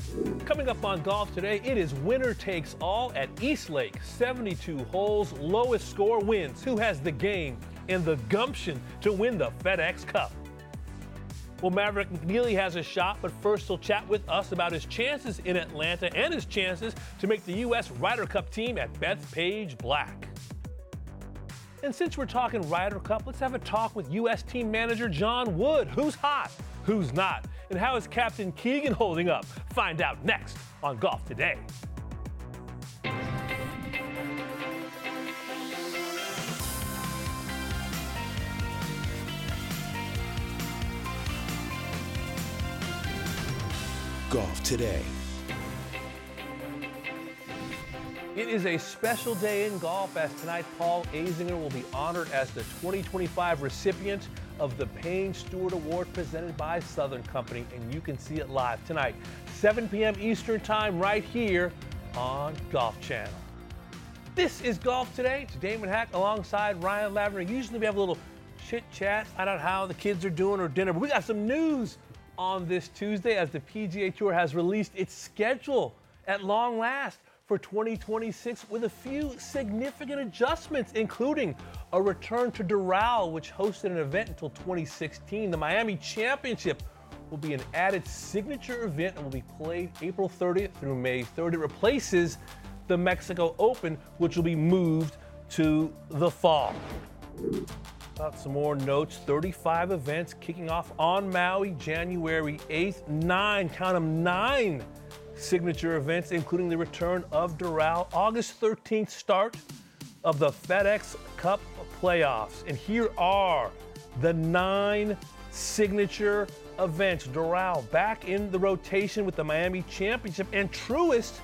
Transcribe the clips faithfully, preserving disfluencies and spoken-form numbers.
Coming up on Golf Today, it is winner takes all at East Lake. seventy-two holes, lowest score wins. Who has the game and the gumption to win the FedEx Cup? Well, Maverick McNeely has a shot, but first he'll chat with us about his chances in Atlanta and his chances to make the U S Ryder Cup team at Bethpage Black. And since we're talking Ryder Cup, let's have a talk with U S team manager John Wood. Who's hot? Who's not? And how is Captain Keegan holding up? Find out next on Golf Today. Golf Today. It is a special day in golf as tonight Paul Azinger will be honored as the twenty twenty-five recipient of the Payne Stewart Award presented by Southern Company, and you can see it live tonight, seven p.m. Eastern Time, right here on Golf Channel. This is Golf Today. It's Damon Hack alongside Ryan Lavender. Usually we have a little chit-chat, find out how the kids are doing or dinner, but we got some news on this Tuesday as the P G A Tour has released its schedule at long last for twenty twenty-six with a few significant adjustments, including a return to Doral, which hosted an event until twenty sixteen. The Miami Championship will be an added signature event and will be played April thirtieth through May third. It replaces the Mexico Open, which will be moved to the fall. About some more notes, thirty-five events kicking off on Maui January eighth. Nine, count them, nine signature events, including the return of Doral. August thirteenth start of the FedEx Cup playoffs. And here are the nine signature events. Doral back in the rotation with the Miami Championship, and Truist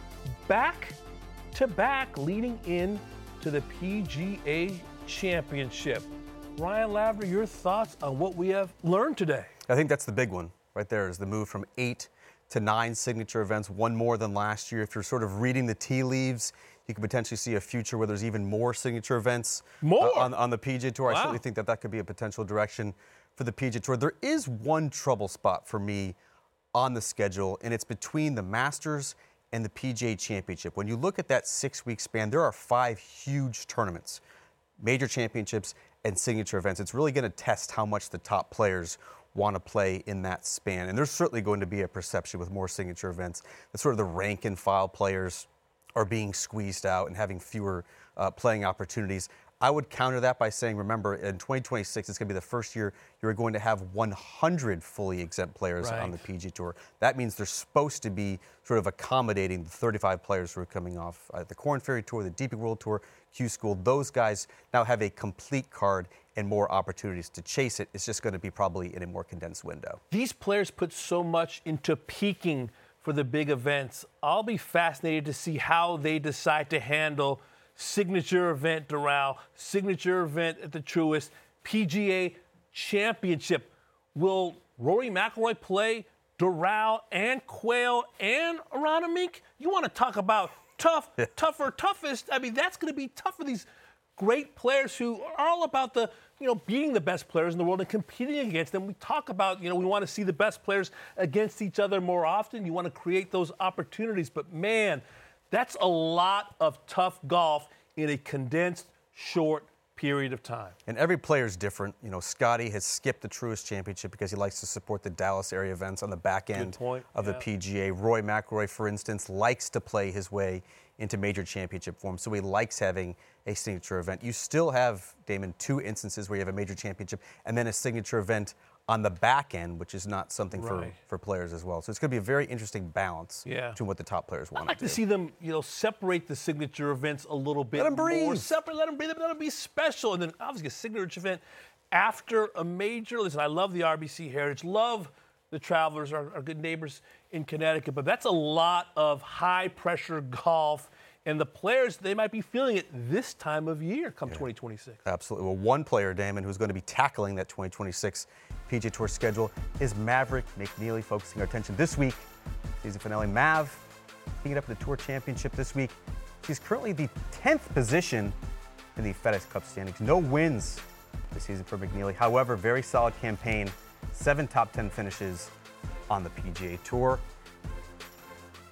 back to back leading in to the P G A Championship. Ryan Lavender, your thoughts on what we have learned today? I think that's the big one right there, is the move from eight to nine signature events, one more than last year. If you're sort of reading the tea leaves, you could potentially see a future where there's even more signature events more? Uh, on, on the P G A Tour. Wow. I certainly think that that could be a potential direction for the P G A Tour. There is one trouble spot for me on the schedule, and it's between the Masters and the P G A Championship. When you look at that six-week span, there are five huge tournaments, major championships and signature events. It's really going to test how much the top players want to play in that span. And there's certainly going to be a perception with more signature events that sort of the rank and file players are being squeezed out and having fewer uh, playing opportunities. I would counter that by saying, remember, in twenty twenty-six, it's going to be the first year you're going to have one hundred fully exempt players right. on the P G A Tour. That means they're supposed to be sort of accommodating the thirty-five players who are coming off uh, the Korn Ferry Tour, the D P World Tour, Q School. Those guys now have a complete card and more opportunities to chase it. It's just going to be probably in a more condensed window. These players put so much into peaking for the big events. I'll be fascinated to see how they decide to handle signature event Doral, signature event at the Truist, P G A Championship. Will Rory McIlroy play Doral and Quail and Aronimink? You want to talk about tough, tougher, toughest? I mean, that's going to be tough for these great players who are all about the, you know, beating the best players in the world and competing against them. We talk about, you know, we want to see the best players against each other more often. You want to create those opportunities. But, man, that's a lot of tough golf in a condensed, short period of time. And every player is different. You know, Scotty has skipped the Truist Championship because he likes to support the Dallas area events on the back end of yeah. the P G A. Roy McIlroy, for instance, likes to play his way into major championship form, so he likes having a signature event. You still have, Damon, two instances where you have a major championship and then a signature event on the back end, which is not something right. for, for players as well. So it's going to be a very interesting balance yeah. between what the top players want I'd like to to do. see them, you know, separate the signature events a little bit Let them breathe. more. Separate, let them breathe, let them be special. And then obviously a signature event after a major. Listen, I love the R B C Heritage, love the Travelers, our, our good neighbors in Connecticut, but that's a lot of high-pressure golf. And the players, they might be feeling it this time of year come yeah. twenty twenty-six. Absolutely. Well, one player, Damon, who's going to be tackling that twenty twenty-six P G A Tour schedule is Maverick McNeely, focusing our attention this week. Season finale, Mav, picking up the Tour Championship this week. She's currently the tenth position in the FedEx Cup standings. No wins this season for McNeely. However, very solid campaign. Seven top ten finishes on the P G A Tour.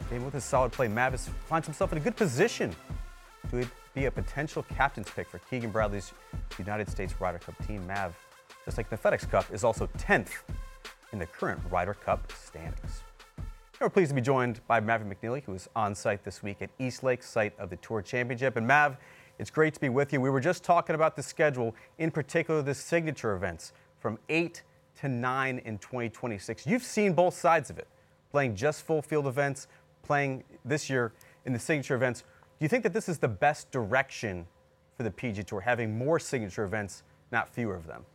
And with his solid play, Mavis finds himself in a good position to be a potential captain's pick for Keegan Bradley's United States Ryder Cup team. Mav, just like the FedEx Cup, is also tenth in the current Ryder Cup standings. And we're pleased to be joined by Maverick McNeely, who is on site this week at East Lake, site of the Tour Championship. And Mav, it's great to be with you. We were just talking about the schedule, in particular the signature events from eight to nine in twenty twenty-six. You've seen both sides of it, playing just full field events, playing this year in the signature events. Do you think that this is the best direction for the P G A Tour, having more signature events, not fewer of them?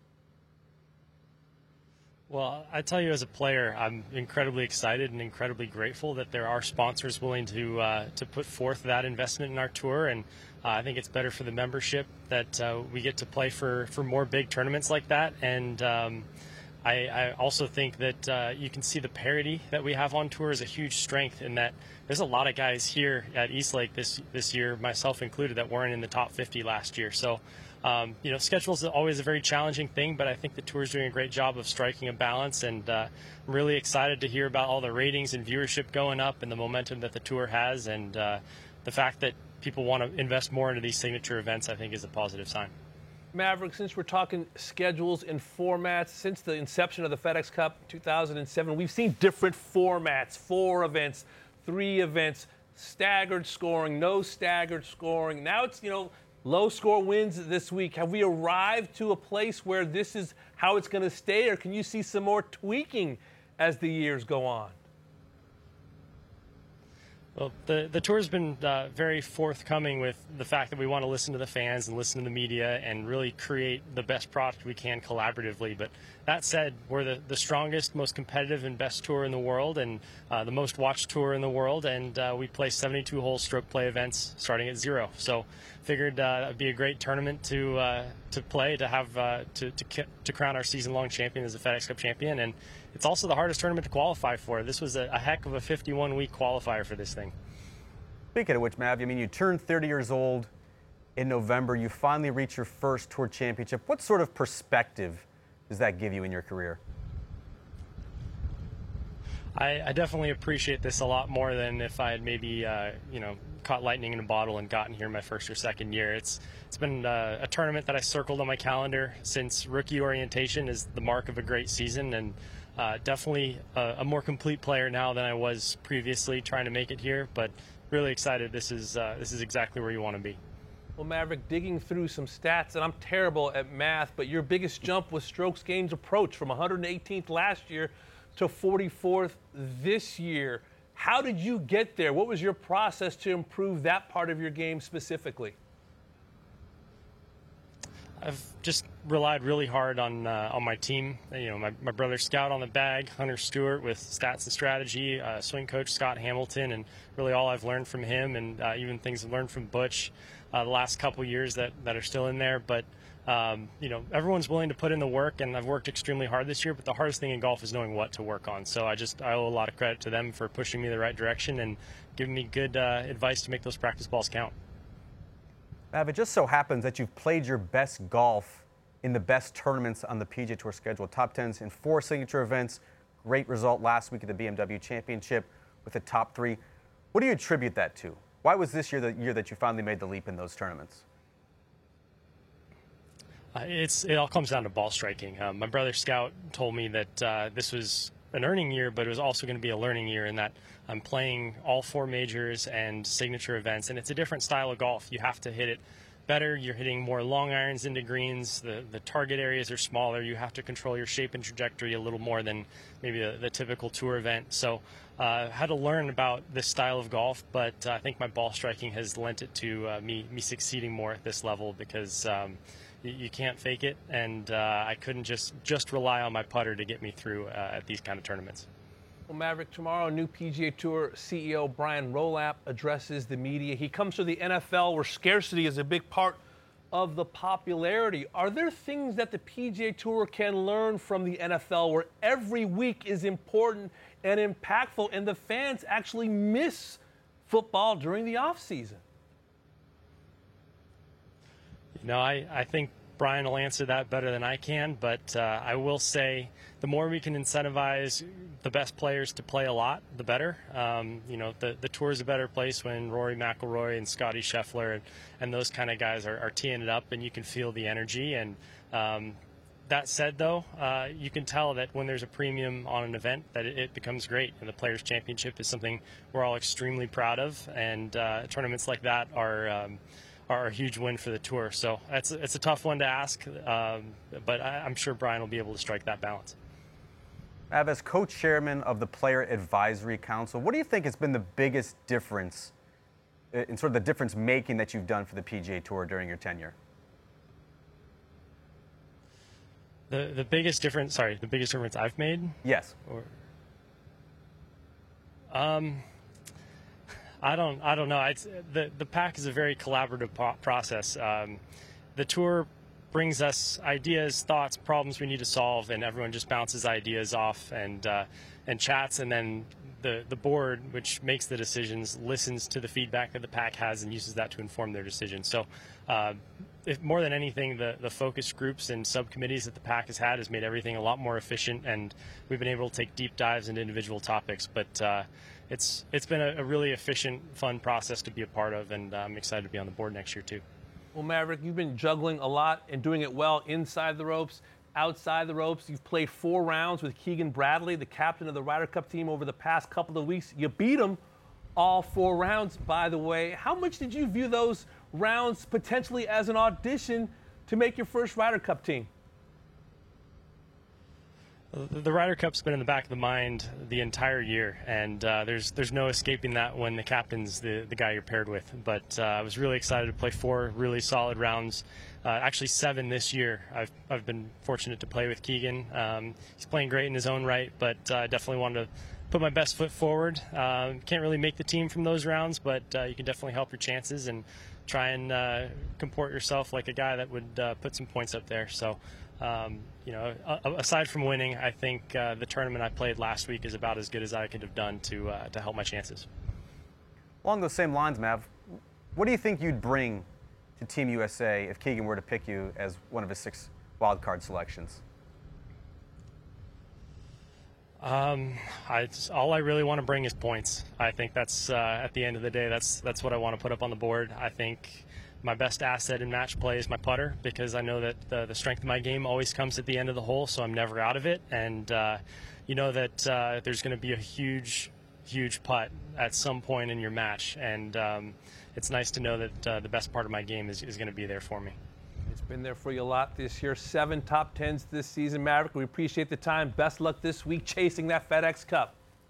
Well, I tell you, as a player, I'm incredibly excited and incredibly grateful that there are sponsors willing to uh, to put forth that investment in our tour, and uh, I think it's better for the membership that uh, we get to play for, for more big tournaments like that. And um, I, I also think that uh, you can see the parity that we have on tour is a huge strength in that there's a lot of guys here at East Lake this this year, myself included, that weren't in the top fifty last year. So. Um, you know, schedule is always a very challenging thing, but I think the tour is doing a great job of striking a balance, and uh, I'm really excited to hear about all the ratings and viewership going up and the momentum that the tour has, and uh, the fact that people want to invest more into these signature events, I think, is a positive sign. Maverick, since we're talking schedules and formats, since the inception of the FedEx Cup in two thousand seven, we've seen different formats, four events, three events, staggered scoring, no staggered scoring. Now it's, you know, low score wins this week. Have we arrived to a place where this is how it's going to stay, or can you see some more tweaking as the years go on? Well, the, the tour's been uh, very forthcoming with the fact that we want to listen to the fans and listen to the media and really create the best product we can collaboratively. But that said, we're the, the strongest, most competitive and best tour in the world, and uh, the most watched tour in the world, and uh, we play seventy-two hole stroke play events starting at zero. So figured uh, it would be a great tournament to uh, to play, to have uh, to, to to crown our season-long champion as a FedEx Cup champion. And it's also the hardest tournament to qualify for. This was a, a heck of a fifty-one week qualifier for this thing. Speaking of which, Mav, I mean, you turned thirty years old in November. You finally reached your first Tour Championship. What sort of perspective does that give you in your career? I, I definitely appreciate this a lot more than if I had maybe, uh, you know, caught lightning in a bottle and gotten here my first or second year. It's it's been uh, a tournament that I circled on my calendar since rookie orientation is the mark of a great season, and uh, definitely a, a more complete player now than I was previously trying to make it here. But really excited. This is uh, this is exactly where you want to be. Well, Maverick, digging through some stats, and I'm terrible at math, but your biggest jump was strokes gained approach from one hundred eighteenth last year to forty-fourth this year. How did you get there? What was your process to improve that part of your game specifically? I've just relied really hard on uh, on my team. You know, my, my brother Scout on the bag, Hunter Stewart with stats and strategy, uh, swing coach Scott Hamilton, and really all I've learned from him, and uh, even things I've learned from Butch uh, the last couple years that, that are still in there. But um, you know, everyone's willing to put in the work, and I've worked extremely hard this year. But the hardest thing in golf is knowing what to work on. So I just I owe a lot of credit to them for pushing me the right direction and giving me good uh, advice to make those practice balls count. Mav, it just so happens that you've played your best golf in the best tournaments on the P G A Tour schedule. Top tens in four signature events. Great result last week at the B M W Championship with the top three. What do you attribute that to? Why was this year the year that you finally made the leap in those tournaments? Uh, it's it all comes down to ball striking. Um, my brother Scout told me that uh, this was an earning year, but it was also going to be a learning year in that I'm playing all four majors and signature events, and it's a different style of golf. You have to hit it better. You're hitting more long irons into greens. The the target areas are smaller. You have to control your shape and trajectory a little more than maybe the, the typical tour event. So I uh, had to learn about this style of golf, but uh, I think my ball striking has lent it to uh, me me succeeding more at this level because um, you, you can't fake it, and uh, I couldn't just just rely on my putter to get me through uh, at these kind of tournaments. Well, Maverick, tomorrow, new P G A Tour C E O Brian Rolapp addresses the media. He comes to the N F L where scarcity is a big part of the popularity. Are there things that the P G A Tour can learn from the N F L where every week is important and impactful and the fans actually miss football during the offseason? You know, I, I think Brian will answer that better than I can, but uh, I will say the more we can incentivize the best players to play a lot, the better. Um, you know, the, the tour is a better place when Rory McIlroy and Scotty Scheffler and, and those kind of guys are, are teeing it up, and you can feel the energy. And um, that said, though, uh, you can tell that when there's a premium on an event, that it, it becomes great. And the Players' Championship is something we're all extremely proud of, and uh, tournaments like that are um, are a huge win for the tour. So it's it's a tough one to ask, um, but I, I'm sure Brian will be able to strike that balance. Mav, as co-chairman of the Player Advisory Council, what do you think has been the biggest difference in sort of the difference making that you've done for the P G A Tour during your tenure? The the biggest difference, sorry, the biggest difference I've made? Yes. Or, um, I don't I don't know. It's, the the PAC is a very collaborative po- process. Um, the tour brings us ideas, thoughts, problems we need to solve, and everyone just bounces ideas off and uh, and chats, and then the the board, which makes the decisions, listens to the feedback that the PAC has and uses that to inform their decisions. So. Uh, If more than anything, the, the focus groups and subcommittees that the PAC has had has made everything a lot more efficient, and we've been able to take deep dives into individual topics. But uh, it's it's been a, a really efficient, fun process to be a part of, and I'm excited to be on the board next year too. Well, Maverick, you've been juggling a lot and doing it well inside the ropes, outside the ropes. You've played four rounds with Keegan Bradley, the captain of the Ryder Cup team, over the past couple of weeks. You beat him all four rounds, by the way. How much did you view those rounds potentially as an audition to make your first Ryder Cup team? The Ryder Cup's been in the back of the mind the entire year, and uh, there's there's no escaping that when the captain's the, the guy you're paired with. But uh, I was really excited to play four really solid rounds, uh, actually seven this year. I've I've been fortunate to play with Keegan. Um, he's playing great in his own right, but I uh, definitely wanted to put my best foot forward. Uh, can't really make the team from those rounds, but uh, you can definitely help your chances and try and uh, comport yourself like a guy that would uh, put some points up there. So, um, you know, aside from winning, I think uh, the tournament I played last week is about as good as I could have done to uh, to help my chances. Along those same lines, Mav, what do you think you'd bring to Team U S A if Keegan were to pick you as one of his six wildcard selections? Um, I, all I really want to bring is points. I think that's uh, at the end of the day, that's that's what I want to put up on the board. I think my best asset in match play is my putter, because I know that the, the strength of my game always comes at the end of the hole, so I'm never out of it. And uh, you know that uh, there's going to be a huge, huge putt at some point in your match, and um, it's nice to know that uh, the best part of my game is, is going to be there for me. It's been there for you a lot this year. Seven top tens this season, Maverick. We appreciate the time. Best luck this week chasing that FedEx Cup.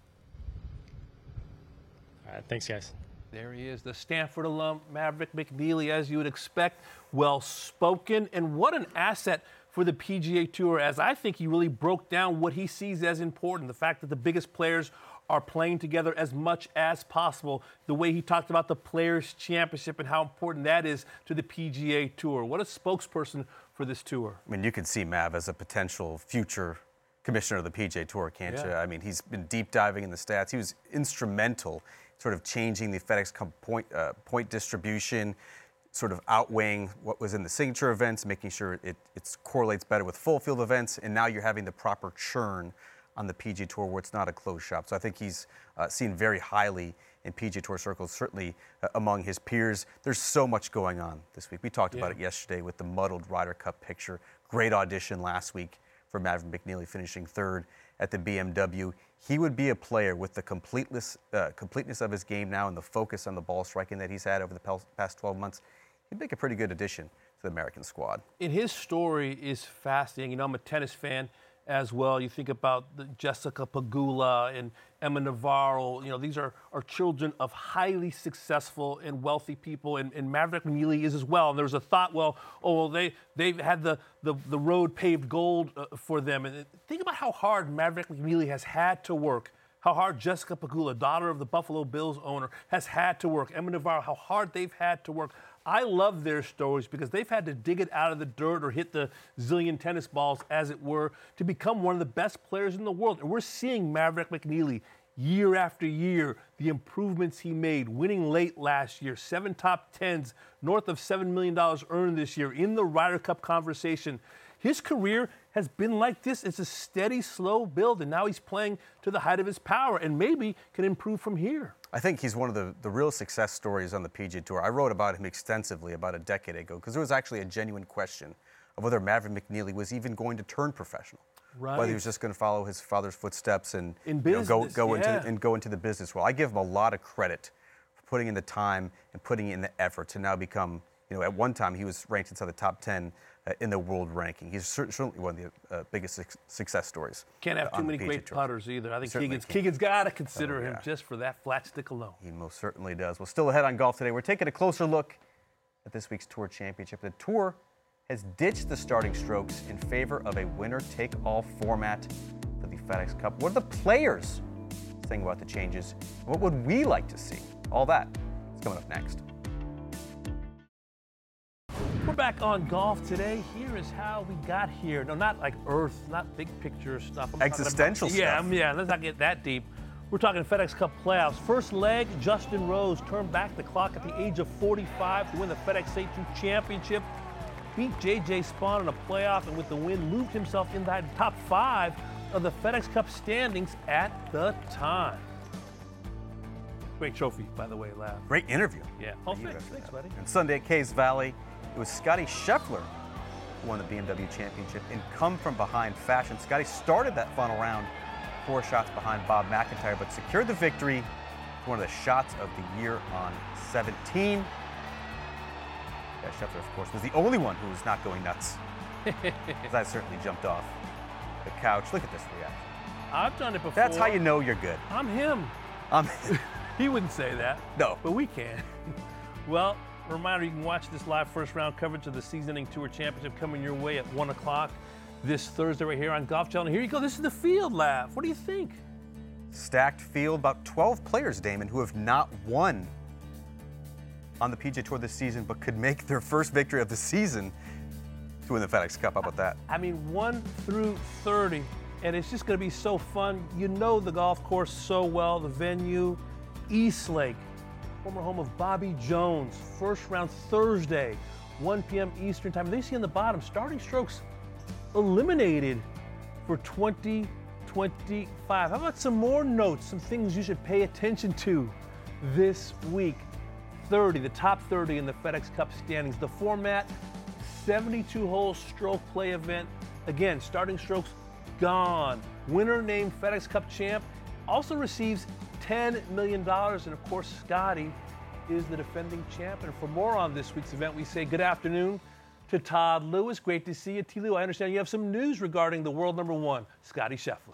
All right, thanks, guys. There he is, the Stanford alum, Maverick McNealy, as you would expect. Well-spoken, and what an asset for the P G A Tour, as I think he really broke down what he sees as important, the fact that the biggest players are playing together as much as possible, the way he talked about the Players' Championship and how important that is to the P G A Tour. What a spokesperson for this tour. I mean, you can see Mav as a potential future commissioner of the P G A Tour, can't Yeah. you? I mean, he's been deep diving in the stats. He was instrumental sort of changing the FedEx Cup point, uh, point distribution, sort of outweighing what was in the signature events, making sure it it's correlates better with full field events, and now you're having the proper churn on the P G A Tour where it's not a closed shop. So I think he's uh, seen very highly in P G A Tour circles, certainly uh, among his peers. There's so much going on this week. We talked Yeah. about it yesterday with the muddled Ryder Cup picture. Great audition last week for Maverick McNealy, finishing third at the B M W. He would be a player with the completeness, uh, completeness of his game now and the focus on the ball striking that he's had over the past twelve months. He'd make a pretty good addition to the American squad. And his story is fascinating. You know, I'm a tennis fan as well. You think about the Jessica Pegula and Emma Navarro. You know, these are, are children of highly successful and wealthy people, and, and Maverick McNealy is as well. And there was a thought, well, oh, well, they, they've had the, the, the road paved gold uh, for them. And think about how hard Maverick McNealy has had to work, how hard Jessica Pegula, daughter of the Buffalo Bills owner, has had to work. Emma Navarro, how hard they've had to work. I love their stories because they've had to dig it out of the dirt or hit the zillion tennis balls, as it were, to become one of the best players in the world. And we're seeing Maverick McNealy year after year, the improvements he made, winning late last year, seven top tens, north of seven million dollars earned this year in the Ryder Cup conversation. His career has been like this. It's a steady, slow build, and now he's playing to the height of his power and maybe can improve from here. I think he's one of the, the real success stories on the P G A Tour. I wrote about him extensively about a decade ago because there was actually a genuine question of whether Maverick McNeely was even going to turn professional. Right. Whether he was just going to follow his father's footsteps and in you know, go, business, go, yeah. into, and go into the business world. I give him a lot of credit for putting in the time and putting in the effort to now become, you know, at one time he was ranked inside the top ten uh, in the world ranking. He's certainly one of the uh, biggest su- success stories. Can't have uh, too many great Tour. putters either. I think Certainly Keegan's, can't. Keegan's got to consider Oh, yeah. him just for that flat stick alone. He most certainly does. Well, still ahead on golf today. We're taking a closer look at this week's Tour Championship. The Tour has ditched the starting strokes in favor of a winner-take-all format for the FedEx Cup. What are the players saying about the changes? What would we like to see? All that is coming up next. We're back on golf today. Here is how we got here. No, not like Earth, not big picture stuff. I'm Existential about, yeah, stuff. Yeah, let's not get that deep. We're talking FedEx Cup playoffs. First leg, Justin Rose turned back the clock at the age of forty-five to win the FedEx A two Championship. Beat J J Spaun in a playoff, and with the win, moved himself in the top five of the FedEx Cup standings at the time. Great trophy, by the way, Lav. Great interview. Yeah. Oh, You thanks, guys thanks, had. buddy. And Sunday at Caves Valley, it was Scotty Scheffler who won the B M W Championship in come-from-behind fashion. Scotty started that final round four shots behind Bob McIntyre, but secured the victory for one of the shots of the year on seventeen. Yeah, Scheffler, of course, was the only one who was not going nuts. Because I certainly jumped off the couch. Look at this reaction. I've done it before. That's how you know you're good. I'm him. Um, He wouldn't say that. No. But we can. Well, a reminder, you can watch this live first round coverage of the season-ending Tour Championship coming your way at one o'clock this Thursday right here on Golf Channel. Here you go. This is the field, Lav. What do you think? Stacked field, about twelve players, Damon, who have not won on the P G A Tour this season, but could make their first victory of the season to win the FedEx Cup. How about that? I mean, one through thirty, and it's just going to be so fun. You know the golf course so well, the venue, East Lake, former home of Bobby Jones. First round Thursday, one p.m. Eastern time. They see on the bottom, starting strokes eliminated for twenty twenty-five. How about some more notes, some things you should pay attention to this week? thirty, the top thirty in the FedEx Cup standings. The format, seventy-two hole stroke play event. Again, starting strokes gone. Winner named FedEx Cup champ also receives ten million dollars. And of course, Scotty is the defending champ. And for more on this week's event, we say good afternoon to Todd Lewis. Great to see you, T. Lou. I understand you have some news regarding the world number one, Scotty Scheffler.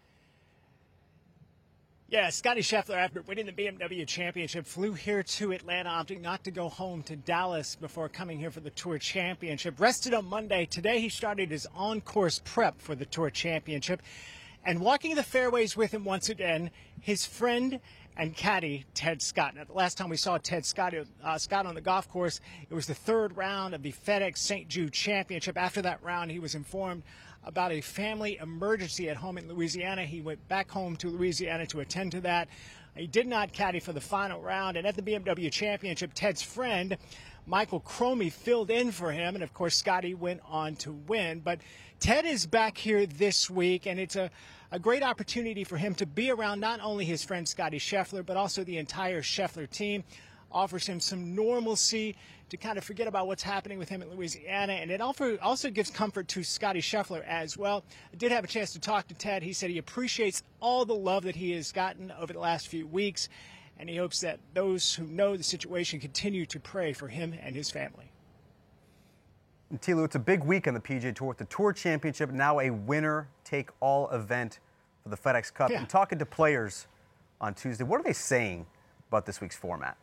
Yeah, Scotty Scheffler, after winning the B M W Championship, flew here to Atlanta, opting not to go home to Dallas before coming here for the Tour Championship. Rested on Monday. Today he started his on-course prep for the Tour Championship. And walking the fairways with him once again, his friend and caddy, Ted Scott. Now, the last time we saw Ted Scott, uh, Scott on the golf course, it was the third round of the FedEx Saint Jude Championship. After that round, he was informed about a family emergency at home in Louisiana. He went back home to Louisiana to attend to that. He did not caddy for the final round. And at the B M W Championship, Ted's friend, Michael Cromie, filled in for him. And, of course, Scotty went on to win. But Ted is back here this week, and it's a, a great opportunity for him to be around not only his friend Scotty Scheffler, but also the entire Scheffler team. Offers him some normalcy to kind of forget about what's happening with him in Louisiana. And it also gives comfort to Scotty Scheffler as well. I did have a chance to talk to Ted. He said he appreciates all the love that he has gotten over the last few weeks, and he hopes that those who know the situation continue to pray for him and his family. And T. Lou, it's a big week on the P G A Tour with the Tour Championship, now a winner-take-all event for the FedEx Cup. Yeah. And talking to players on Tuesday, what are they saying about this week's format?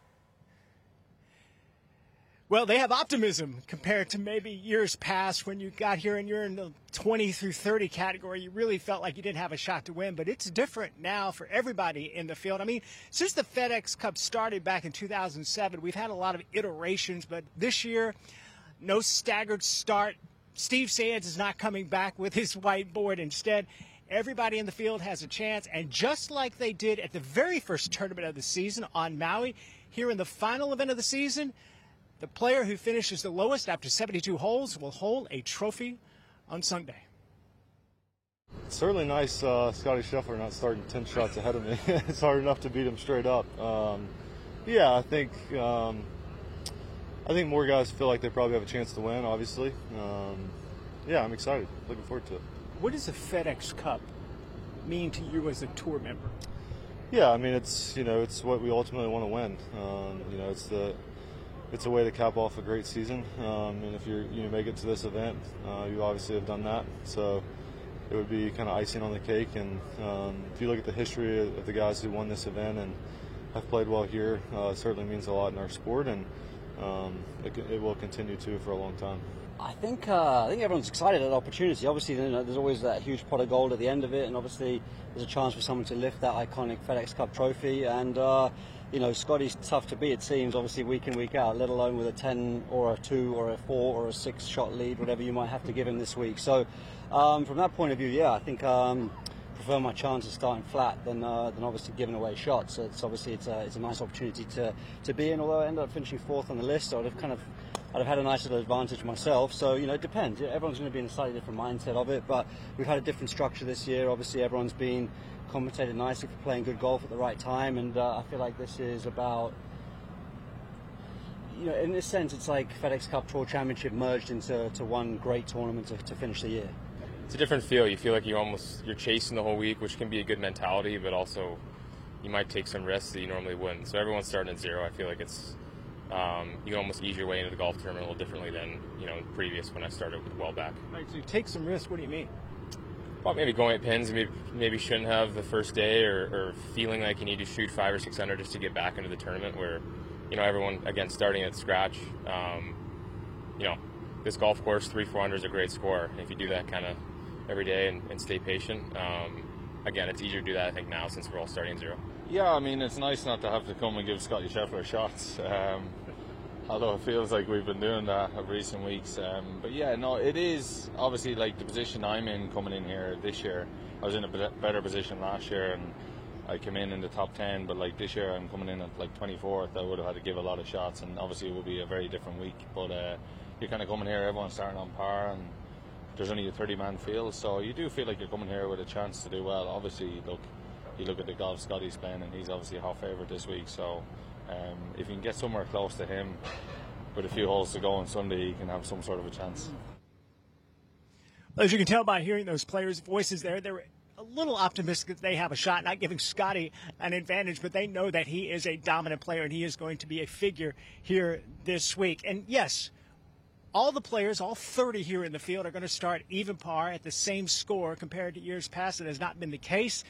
Well, they have optimism compared to maybe years past when you got here and you're in the twenty through thirty category. You really felt like you didn't have a shot to win, but it's different now for everybody in the field. I mean, since the FedEx Cup started back in two thousand seven, we've had a lot of iterations, but this year, no staggered start. Steve Sands is not coming back with his whiteboard. Instead, Everybody in the field has a chance, and just like they did at the very first tournament of the season on Maui, here in the final event of the season, the player who finishes the lowest after seventy-two holes will hold a trophy on Sunday. It's certainly nice uh, Scotty Scheffler not starting ten shots ahead of me. It's hard enough to beat him straight up. Um, yeah, I think um, I think more guys feel like they probably have a chance to win, obviously. Um, yeah, I'm excited. Looking forward to it. What does the FedEx Cup mean to you as a tour member? Yeah, I mean, it's, you know, it's what we ultimately want to win. Um, you know, it's the it's a way to cap off a great season. Um, and if you're, you make it to this event, uh, you obviously have done that. So it would be kind of icing on the cake. And um, if you look at the history of the guys who won this event and have played well here, uh, it certainly means a lot in our sport, and um, it, it will continue to for a long time. I think uh, I think everyone's excited at the opportunity. Obviously, you know, there's always that huge pot of gold at the end of it, and obviously there's a chance for someone to lift that iconic FedEx Cup trophy. And uh, you know, Scotty's tough to beat, it seems, obviously week in, week out, let alone with a ten or a two or a four or a six shot lead, whatever you might have to give him this week. So um, from that point of view, yeah, I think um, prefer my chances starting flat than uh, than obviously giving away shots. So it's obviously it's a, it's a nice opportunity to to be in. Although I ended up finishing fourth on the list, so I'd have kind of I'd have had a nice little advantage myself. So, you know, it depends. Everyone's going to be in a slightly different mindset of it, but we've had a different structure this year. Obviously, everyone's been compensated nicely for playing good golf at the right time, and uh, I feel like this is about, you know, in this sense, it's like FedEx Cup Tour Championship merged into to one great tournament to, to finish the year. It's a different feel. You feel like you're almost you're chasing the whole week, which can be a good mentality, but also you might take some risks that you normally wouldn't. So everyone's starting at zero. I feel like it's Um, you can almost ease your way into the golf tournament a little differently than, you know, previous when I started well back. Right, so you take some risks. What do you mean? Well, maybe going at pins, maybe maybe shouldn't have the first day, or, or feeling like you need to shoot five or six under just to get back into the tournament. Where, you know, everyone again starting at scratch. Um, you know, this golf course, three four under is a great score. If you do that kind of every day and, and stay patient, um, again, it's easier to do that I think now since we're all starting at zero. Yeah, I mean, it's nice not to have to come and give Scotty Scheffler shots. Um, although it feels like we've been doing that of recent weeks. Um, but yeah, no, it is obviously like the position I'm in coming in here this year. I was in a better position last year and I came in in the top ten, but like this year I'm coming in at like twenty-fourth. I would have had to give a lot of shots, and obviously it will be a very different week. But uh, you're kind of coming here, everyone's starting on par, and there's only a thirty man field, so you do feel like you're coming here with a chance to do well. Obviously, look, you look at the golf Scotty's playing, and he's obviously a half favourite this week, so Um, if you can get somewhere close to him with a few holes to go on Sunday, you can have some sort of a chance. Well, as you can tell by hearing those players' voices there, they're a little optimistic that they have a shot, not giving Scotty an advantage, but they know that he is a dominant player and he is going to be a figure here this week. And yes, all the players, all thirty here in the field, are going to start even par at the same score compared to years past. It has not been the case.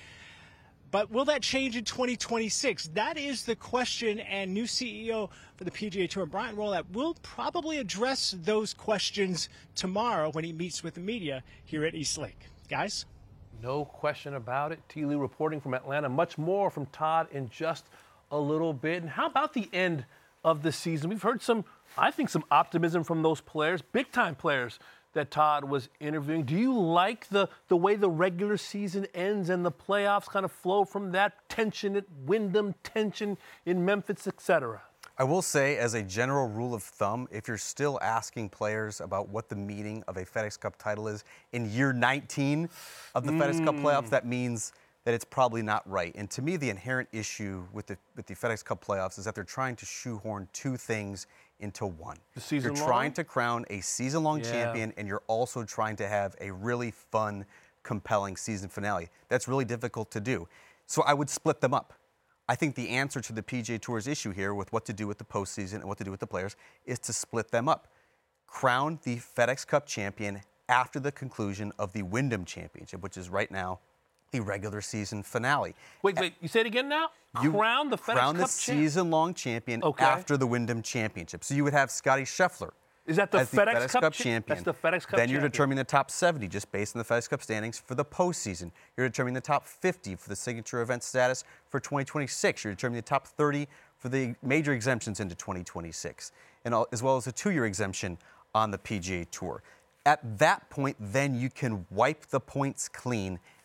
But will that change in twenty twenty-six? That is the question, and new C E O for the P G A Tour, Brian Rolapp, will probably address those questions tomorrow when he meets with the media here at East Lake. Guys? No question about it. T. Lee reporting from Atlanta. Much more from Todd in just a little bit. And how about the end of the season? We've heard some, I think, some optimism from those players, big-time players that Todd was interviewing. Do you like the, the way the regular season ends and the playoffs kind of flow from that? Tension at Wyndham, tension in Memphis, et cetera. I will say, as a general rule of thumb, if you're still asking players about what the meaning of a FedEx Cup title is in year nineteen of the mm. FedEx Cup playoffs, that means that it's probably not right. And to me, the inherent issue with the with the FedEx Cup playoffs is that they're trying to shoehorn two things into one. The season you're long? trying to crown a season-long yeah. champion, and you're also trying to have a really fun, compelling season finale. That's really difficult to do. So I would split them up. I think the answer to the P G A Tour's issue here with what to do with the postseason and what to do with the players is to split them up. Crown the FedEx Cup champion after the conclusion of the Wyndham Championship, which is right now the regular season finale. Wait, wait, you say it again now? You crown the FedEx crown Cup the season-long champion okay. after the Wyndham Championship. So you would have Scotty Scheffler Is that the, as the FedEx, FedEx Cup, Cup cha- champion. That's the FedEx Cup Then you're champion. determining the top seventy just based on the FedEx Cup standings for the postseason. You're determining the top fifty for the signature event status for twenty twenty-six. You're determining the top thirty for the major exemptions into twenty twenty-six, and all, as well as a two-year exemption on the P G A Tour. At that point, then you can wipe the points clean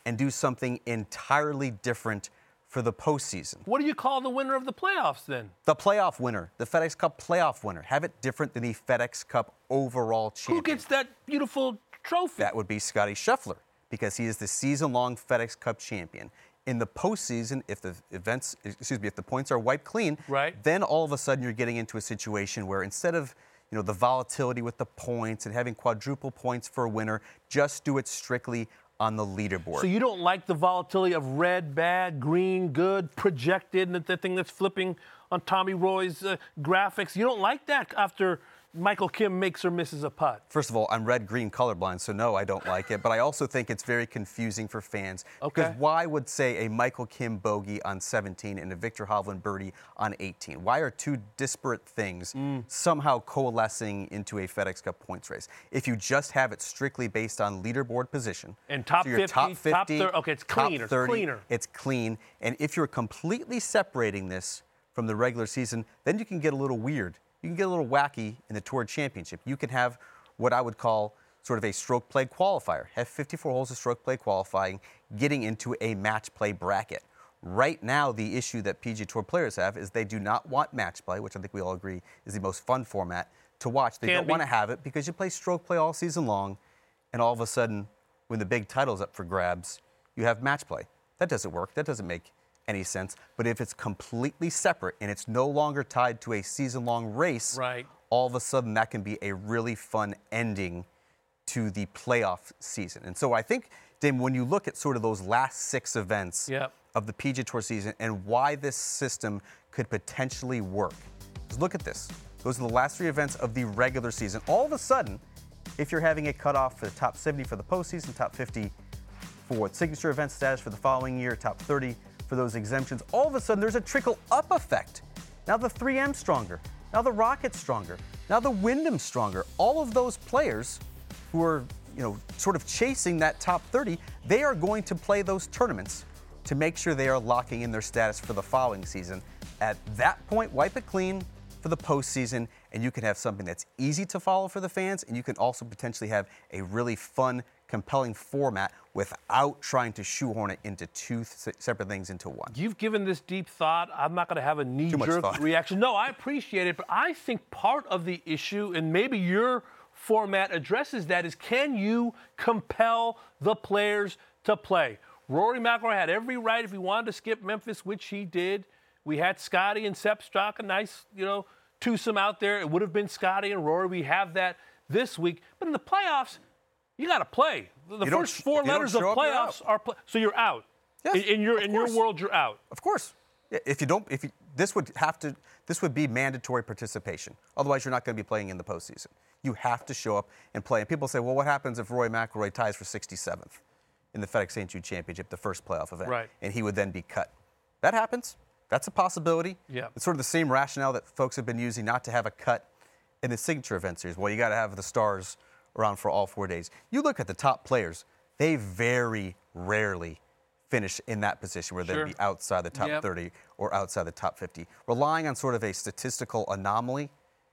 and do something entirely different for the postseason. What do you call the winner of the playoffs then? The playoff winner, the FedEx Cup playoff winner. Have it different than the FedEx Cup overall champion. Who gets that beautiful trophy? That would be Scotty Scheffler, because he is the season-long FedEx Cup champion. In the postseason, if the events, excuse me, if the points are wiped clean, right, then all of a sudden you're getting into a situation where instead of, you know, the volatility with the points and having quadruple points for a winner, just do it strictly on the leaderboard. So you don't like the volatility of red, bad, green, good, projected, and the thing that's flipping on Tommy Roy's uh, graphics. You don't like that after Michael Kim makes or misses a putt? First of all, I'm red-green colorblind, so no, I don't like it. But I also think it's very confusing for fans. Okay. Because why would, say, a Michael Kim bogey on seventeen and a Victor Hovland birdie on eighteen? Why are two disparate things mm. somehow coalescing into a FedEx Cup points race? If you just have it strictly based on leaderboard position. And top so fifty, top fifty, top thirty, okay, it's cleaner, top thirty, it's cleaner. It's clean. And if you're completely separating this from the regular season, then you can get a little weird. You can get a little wacky in the Tour Championship. You can have what I would call sort of a stroke play qualifier. Have fifty-four holes of stroke play qualifying, getting into a match play bracket. Right now, the issue that P G A Tour players have is they do not want match play, which I think we all agree is the most fun format to watch. They Can't don't be. want to have it because you play stroke play all season long, and all of a sudden, when the big title's up for grabs, you have match play. That doesn't work. That doesn't make any sense. But if it's completely separate and it's no longer tied to a season-long race, right, all of a sudden that can be a really fun ending to the playoff season. And so I think, Dame, when you look at sort of those last six events yep. of the P G A Tour season and why this system could potentially work, just look at this. Those are the last three events of the regular season. All of a sudden, if you're having it cut off for the top seventy for the postseason, top fifty for signature event status for the following year, top thirty for those exemptions, all of a sudden there's a trickle-up effect. Now the three M's stronger. Now the Rocket's stronger. Now the Wyndham's stronger. All of those players who are, you know, sort of chasing that top thirty, they are going to play those tournaments to make sure they are locking in their status for the following season. At that point, wipe it clean for the postseason, and you can have something that's easy to follow for the fans, and you can also potentially have a really fun, compelling format without trying to shoehorn it into two th- separate things into one. You've given this deep thought. I'm not going to have a knee-jerk reaction. No, I appreciate it, but I think part of the issue, and maybe your format addresses that, is can you compel the players to play? Rory McIlroy had every right if he wanted to skip Memphis, which he did. We had Scotty and Sepp Straka, a nice, you know, twosome out there. It would have been Scotty and Rory. We have that this week. But in the playoffs, you got to play. The you first four letters of up, playoffs are play- so you're out. Yes, in, in your in course. your world, you're out. Of course. If you don't, if you, this would have to, this would be mandatory participation. Otherwise, you're not going to be playing in the postseason. You have to show up and play. And people say, well, what happens if Rory McIlroy ties for sixty-seventh in the FedEx Saint Jude Championship, the first playoff event, right, and he would then be cut? That happens. That's a possibility. Yeah. It's sort of the same rationale that folks have been using not to have a cut in the signature event series. Well, you got to have the stars around for all four days. You look at the top players, they very rarely finish in that position where Sure. they'd be outside the top Yep. thirty or outside the top fifty. Relying on sort of a statistical anomaly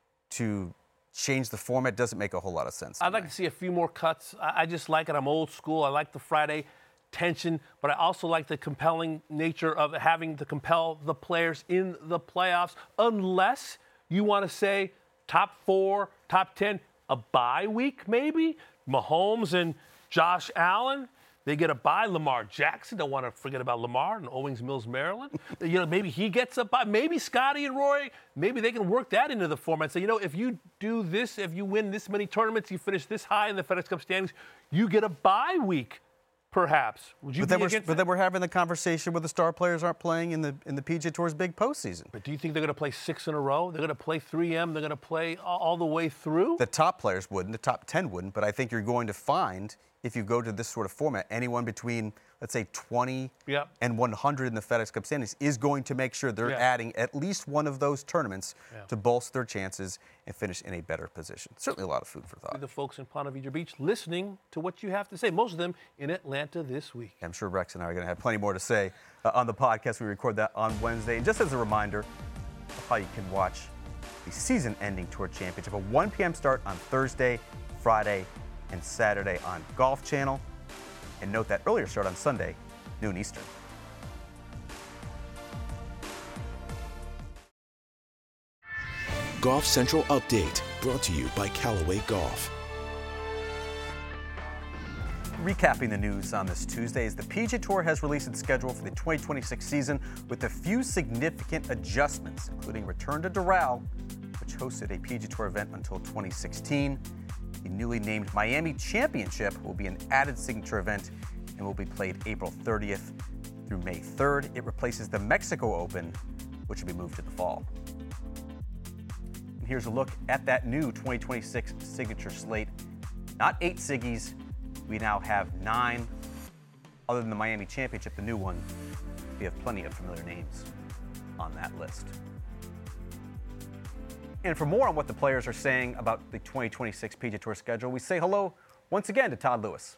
to change the format doesn't make a whole lot of sense. I'd like to see a few more cuts. I, I just like it. I'm old school. I like the Friday tension, but I also like the compelling nature of having to compel the players in the playoffs, unless you want to say top four, top ten, a bye week maybe. Mahomes and Josh Allen, they get a bye. Lamar Jackson, don't want to forget about Lamar in Owings Mills, Maryland. You know, maybe he gets a bye. Maybe Scotty and Rory, maybe they can work that into the format. So, you know, if you do this, if you win this many tournaments, you finish this high in the FedEx Cup standings, you get a bye week. Perhaps. Would you but be then, we're, against but that? then we're having the conversation where the star players aren't playing in the in the P G A Tour's big postseason. But do you think they're going to play six in a row? They're going to play three M. They're going to play all, all the way through? The top players wouldn't. The top ten wouldn't. But I think you're going to find, if you go to this sort of format, anyone between, let's say, twenty yep. and one hundred in the FedEx Cup standings is going to make sure they're yeah. adding at least one of those tournaments yeah. to bolster their chances and finish in a better position. Certainly a lot of food for thought. The folks in Ponte Vedra Beach listening to what you have to say, most of them in Atlanta this week. I'm sure Rex and I are going to have plenty more to say uh, on the podcast. We record that on Wednesday. And just as a reminder of how you can watch the season-ending Tour Championship, a one p.m. start on Thursday, Friday, and Saturday on Golf Channel. And note that earlier start on Sunday, noon Eastern. Golf Central Update, brought to you by Callaway Golf. Recapping the news on this Tuesday, as the P G A Tour has released its schedule for the twenty twenty-six season with a few significant adjustments, including return to Doral, which hosted a P G A Tour event until twenty sixteen. The newly named Miami Championship will be an added signature event and will be played April thirtieth through May third. It replaces the Mexico Open, which will be moved to the fall. And here's a look at that new twenty twenty-six signature slate. Not eight Siggies. We now have nine. Other than the Miami Championship, the new one, we have plenty of familiar names on that list. And for more on what the players are saying about the twenty twenty-six P G A Tour schedule, we say hello once again to Todd Lewis.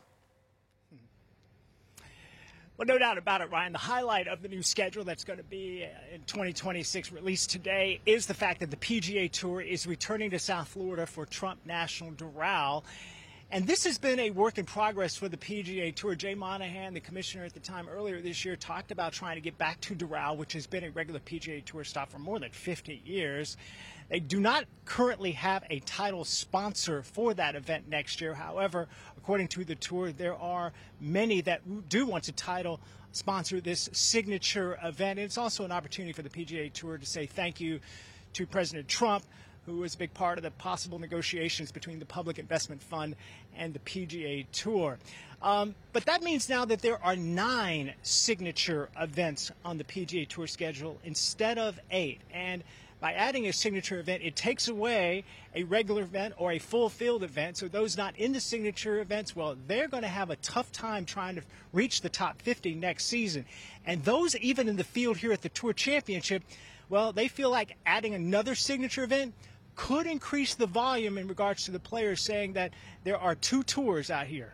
Well, no doubt about it, Ryan. The highlight of the new schedule that's going to be in twenty twenty-six released today is the fact that the P G A Tour is returning to South Florida for Trump National Doral. And this has been a work in progress for the P G A Tour. Jay Monahan, the commissioner at the time earlier this year, talked about trying to get back to Doral, which has been a regular P G A Tour stop for more than fifty years. They do not currently have a title sponsor for that event next year. However, according to the tour, there are many that do want to title sponsor this signature event. And it's also an opportunity for the P G A Tour to say thank you to President Trump, who was a big part of the possible negotiations between the Public Investment Fund and the P G A Tour. Um, but that means now that there are nine signature events on the P G A Tour schedule instead of eight. And by adding a signature event, it takes away a regular event or a full field event. So those not in the signature events, well, they're going to have a tough time trying to reach the top fifty next season. And those even in the field here at the Tour Championship, well, they feel like adding another signature event could increase the volume in regards to the players, saying that there are two tours out here.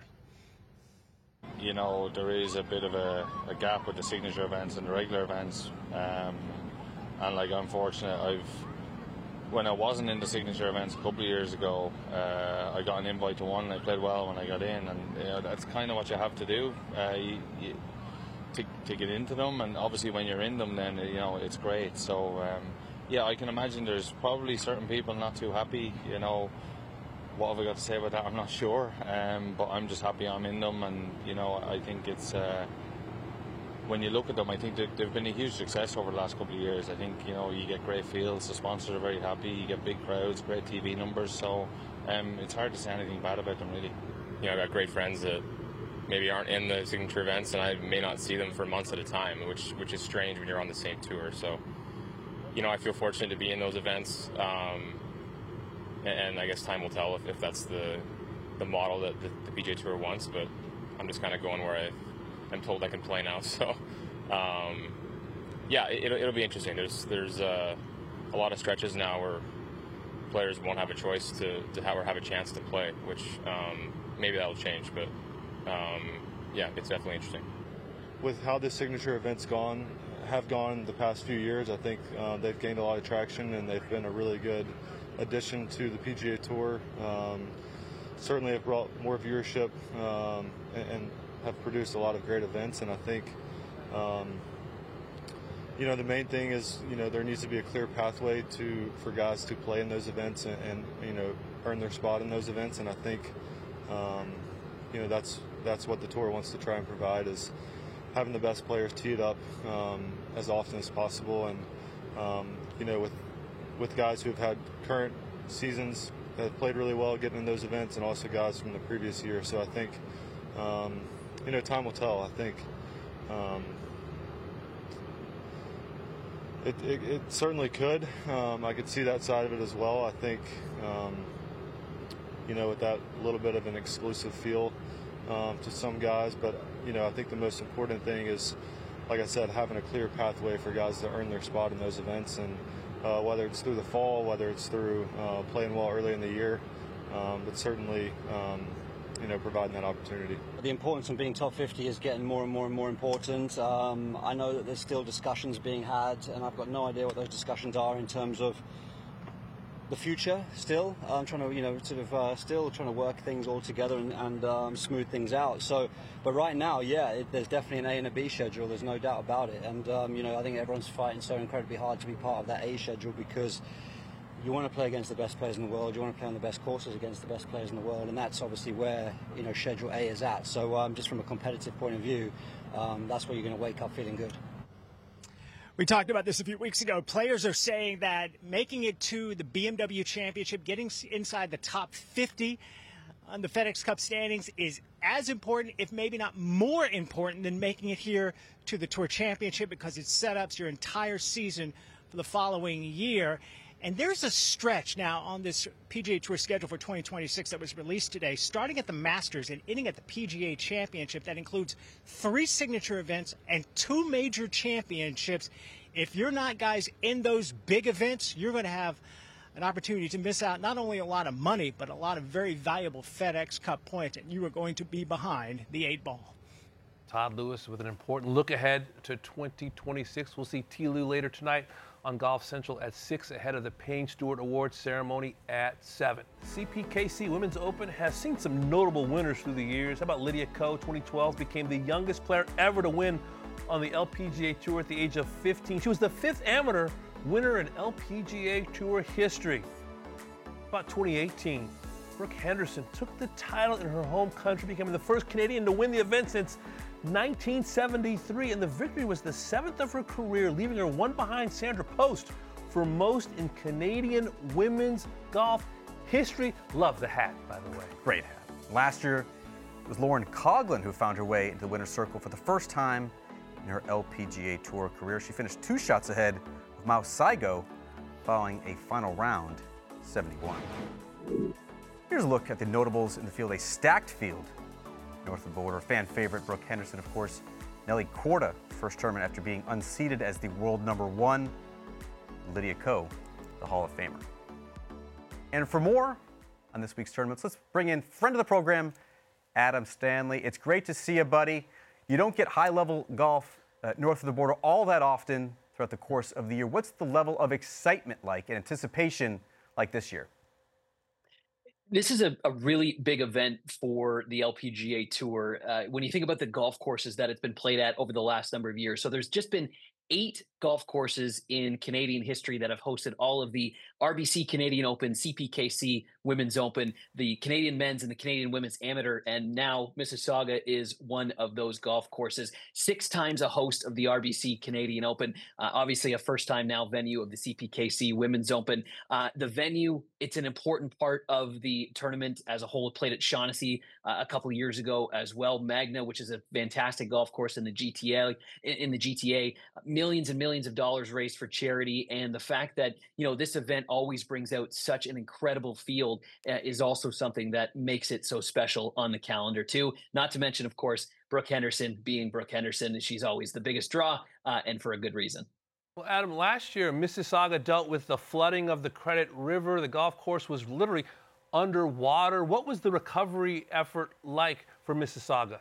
You know, there is a bit of a, a gap with the signature events and the regular events. Um, and like, I'm fortunate, I've, when I wasn't in the signature events a couple of years ago, uh, I got an invite to one and I played well when I got in. And you know, that's kind of what you have to do uh, you, you, to, to get into them. And obviously when you're in them, then, you know, it's great. So, um, yeah, I can imagine there's probably certain people not too happy. You know, what have I got to say about that? I'm not sure. Um, but I'm just happy I'm in them. And, you know, I think it's, uh, when you look at them, I think they've been a huge success over the last couple of years. I think, you know, you get great fields, the sponsors are very happy, you get big crowds, great T V numbers. So um, it's hard to say anything bad about them, really. You know, I've got great friends that maybe aren't in the signature events, and I may not see them for months at a time, which which is strange when you're on the same tour. So, you know, I feel fortunate to be in those events, um, and, and I guess time will tell if, if that's the the model that the, the P G A Tour wants. But I'm just kind of going where I, I'm told I can play now. So, um, yeah, it, it'll, it'll be interesting. There's there's uh, a lot of stretches now where players won't have a choice to, to have or have a chance to play, which um, maybe that'll change. But um, yeah, it's definitely interesting. With how the signature events gone, have gone the past few years, I think uh, they've gained a lot of traction and they've been a really good addition to the P G A Tour. Um, certainly have brought more viewership um, and, and have produced a lot of great events. And I think, um, you know, the main thing is, you know, there needs to be a clear pathway to for guys to play in those events and, and you know, earn their spot in those events. And I think, um, you know, that's that's what the tour wants to try and provide, is having the best players teed up um, as often as possible, and um, you know, with with guys who have had current seasons that have played really well, getting in those events, and also guys from the previous year. So I think, um, you know, time will tell. I think um, it, it, it certainly could. Um, I could see that side of it as well. I think, um, you know, with that little bit of an exclusive feel um, to some guys, but you know, I think the most important thing is, like I said, having a clear pathway for guys to earn their spot in those events, and uh, whether it's through the fall, whether it's through uh, playing well early in the year, um, but certainly, um, you know, providing that opportunity. The importance of being top fifty is getting more and more and more important. Um, I know that there's still discussions being had, and I've got no idea what those discussions are in terms of the future still. I'm trying to, you know, sort of uh, still trying to work things all together and, and um, smooth things out. So, but right now, yeah, it, there's definitely an A and a B schedule. There's no doubt about it. And, um, you know, I think everyone's fighting so incredibly hard to be part of that A schedule because you want to play against the best players in the world. You want to play on the best courses against the best players in the world. And that's obviously where, you know, Schedule A is at. So um, just from a competitive point of view, um, that's where you're going to wake up feeling good. We talked about this a few weeks ago. Players are saying that making it to the B M W Championship, getting inside the top fifty on the FedEx Cup standings is as important, if maybe not more important, than making it here to the Tour Championship because it set up your entire season for the following year. And there's a stretch now on this P G A Tour schedule for twenty twenty-six that was released today, starting at the Masters and ending at the P G A Championship. That includes three signature events and two major championships. If you're not, guys, in those big events, you're going to have an opportunity to miss out not only a lot of money, but a lot of very valuable FedEx Cup points, and you are going to be behind the eight ball. Todd Lewis with an important look ahead to twenty twenty-six. We'll see T. Lou later tonight on Golf Central at six, ahead of the Payne Stewart Awards ceremony at seven. C P K C Women's Open has seen some notable winners through the years. How about Lydia Ko? twenty twelve became the youngest player ever to win on the L P G A Tour at the age of fifteen. She was the fifth amateur winner in L P G A Tour history. About twenty eighteen, Brooke Henderson took the title in her home country, becoming the first Canadian to win the event since nineteen seventy-three, and the victory was the seventh of her career, leaving her one behind Sandra Post for most in Canadian women's golf history. Love the hat, by the way. Great hat. Last year, it was Lauren Coughlin who found her way into the winner's circle for the first time in her L P G A Tour career. She finished two shots ahead of Mao Saigo following a final round, seventy-one. Here's a look at the notables in the field, a stacked field north of the border. Fan favorite Brooke Henderson, of course. Nelly Korda, first tournament after being unseeded as the world number one. Lydia Ko, the Hall of Famer. And for more on this week's tournaments, let's bring in friend of the program, Adam Stanley. It's great to see you, buddy. You don't get high-level golf uh, north of the border all that often throughout the course of the year. What's the level of excitement like and anticipation like this year? This is a, a really big event for the L P G A Tour. Uh, when you think about the golf courses that it's been played at over the last number of years. So there's just been eight golf courses in Canadian history that have hosted all of the R B C Canadian Open, C P K C Women's Open, the Canadian Men's and the Canadian Women's Amateur, and now Mississauga is one of those golf courses. Six times a host of the R B C Canadian Open, uh, obviously a first-time now venue of the C P K C Women's Open. Uh, the venue, it's an important part of the tournament as a whole. It played at Shaughnessy uh, a couple of years ago as well. Magna, which is a fantastic golf course in the G T A, in, in the G T A, millions and millions of dollars raised for charity, and the fact that, you know, this event always brings out such an incredible field uh, is also something that makes it so special on the calendar too. Not to mention, of course, Brooke Henderson being Brooke Henderson. She's always the biggest draw, uh, and for a good reason. Well, Adam, last year, Mississauga dealt with the flooding of the Credit River. The golf course was literally underwater. What was the recovery effort like for Mississauga?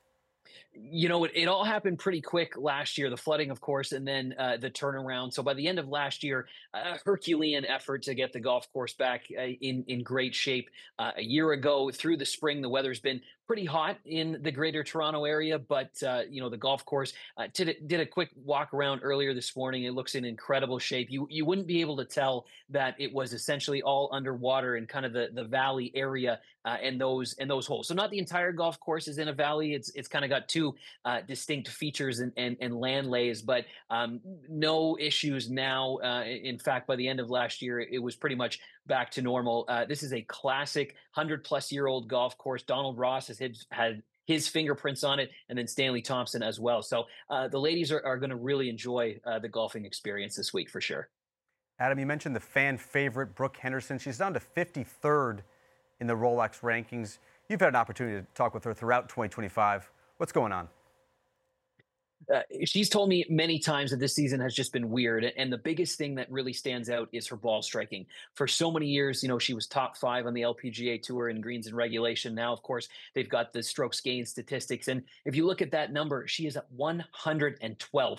You know, it, it all happened pretty quick last year, the flooding, of course, and then uh, the turnaround. So by the end of last year, a Herculean effort to get the golf course back uh, in, in great shape. Uh, a year ago, through the spring, the weather's been pretty hot in the greater Toronto area, but, uh, you know, the golf course uh, did, a, did a quick walk around earlier this morning. It looks in incredible shape. You you wouldn't be able to tell that it was essentially all underwater in kind of the, the valley area uh, and those and those holes. So not the entire golf course is in a valley. It's it's kind of got two uh, distinct features and, and, and land lays, but um, no issues now. Uh, in fact, by the end of last year, it was pretty much back to normal. Uh, this is a classic hundred plus year old golf course. Donald Ross has his, had his fingerprints on it, and then Stanley Thompson as well. So uh, the ladies are, are going to really enjoy uh, the golfing experience this week for sure. Adam, you mentioned the fan favorite, Brooke Henderson. She's down to fifty-third in the Rolex rankings. You've had an opportunity to talk with her throughout twenty twenty-five. What's going on? Uh, she's told me many times that this season has just been weird. And the biggest thing that really stands out is her ball striking. For so many years, you know, she was top five on the L P G A Tour in greens and regulation. Now, of course, they've got the strokes gained statistics. And if you look at that number, she is at one hundred twelfth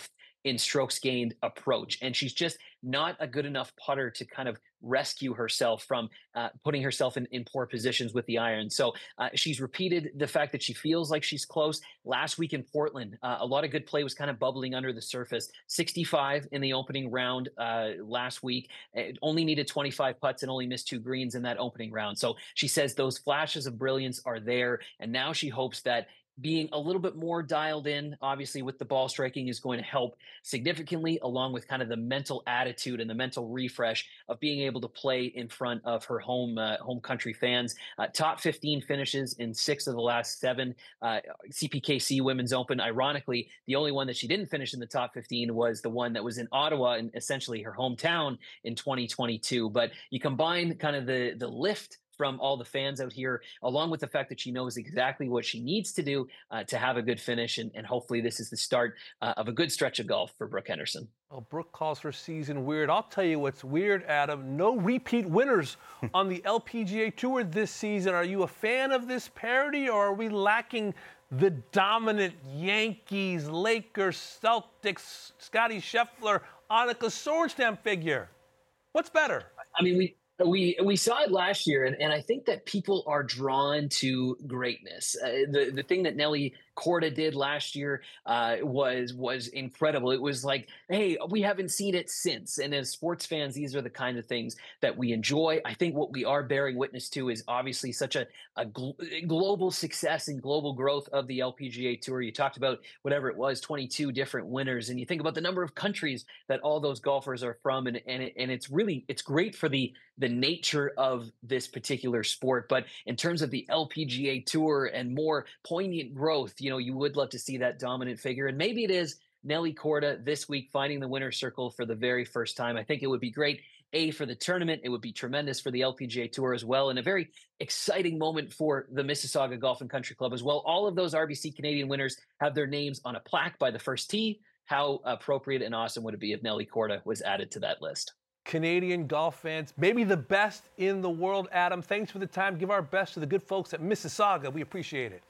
in strokes gained approach. And she's just not a good enough putter to kind of rescue herself from uh, putting herself in, in poor positions with the iron. So uh, she's repeated the fact that she feels like she's close. Last week in Portland, uh, a lot of good play was kind of bubbling under the surface. sixty-five in the opening round uh, last week. It only needed twenty-five putts and only missed two greens in that opening round. So she says those flashes of brilliance are there. And now she hopes that being a little bit more dialed in, obviously, with the ball striking is going to help significantly, along with kind of the mental attitude and the mental refresh of being able to play in front of her home uh, home country fans. Uh, top fifteen finishes in six of the last seven uh, C P K C Women's Open. Ironically, the only one that she didn't finish in the top fifteen was the one that was in Ottawa, and essentially her hometown, in twenty twenty-two. But you combine kind of the the lift from all the fans out here, along with the fact that she knows exactly what she needs to do uh, to have a good finish. And, and hopefully this is the start uh, of a good stretch of golf for Brooke Henderson. Well, Brooke calls her season weird. I'll tell you what's weird, Adam. No repeat winners on the L P G A Tour this season. Are you a fan of this parity, or are we lacking the dominant Yankees, Lakers, Celtics, Scottie Scheffler, Annika Sorenstam figure? What's better? I mean, we We we saw it last year, and, and I think that people are drawn to greatness. Uh, the the thing that Nelly Korda did last year uh, was was incredible. It was like, hey, we haven't seen it since. And as sports fans, these are the kind of things that we enjoy. I think what we are bearing witness to is obviously such a, a gl- global success and global growth of the L P G A Tour. You talked about whatever it was, twenty-two different winners, and you think about the number of countries that all those golfers are from, and and it, and it's really it's great for the the nature of this particular sport. But in terms of the L P G A Tour and more poignant growth, you know, you would love to see that dominant figure. And maybe it is Nelly Korda this week finding the winner's circle for the very first time. I think it would be great, A, for the tournament. It would be tremendous for the L P G A Tour as well, and a very exciting moment for the Mississauga Golf and Country Club as well. All of those R B C Canadian winners have their names on a plaque by the first tee. How appropriate and awesome would it be if Nelly Korda was added to that list? Canadian golf fans, maybe the best in the world. Adam, thanks for the time. Give our best to the good folks at Mississauga. We appreciate it.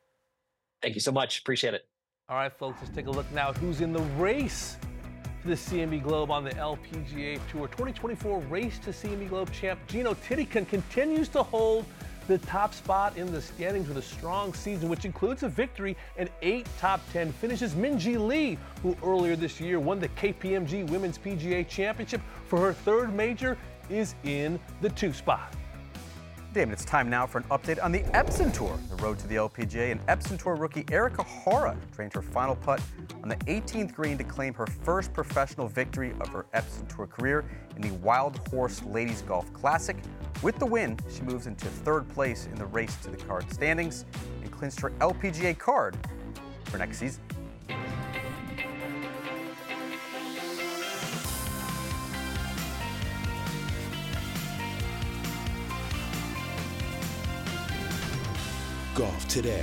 Thank you so much. Appreciate it. All right, folks, let's take a look now at who's in the race for the C M E Globe on the L P G A Tour. twenty twenty-four Race to C M E Globe champ Gino Titican continues to hold the top spot in the standings with a strong season, which includes a victory and eight top ten finishes. Minjee Lee, who earlier this year won the K P M G Women's P G A Championship for her third major, is in the two spot. Damon, it's time now for an update on the Epson Tour, the road to the L P G A. And Epson Tour rookie Erica Hora trained her final putt on the eighteenth green to claim her first professional victory of her Epson Tour career in the Wild Horse Ladies Golf Classic. With the win, she moves into third place in the race to the card standings and clinched her L P G A card for next season. Golf Today.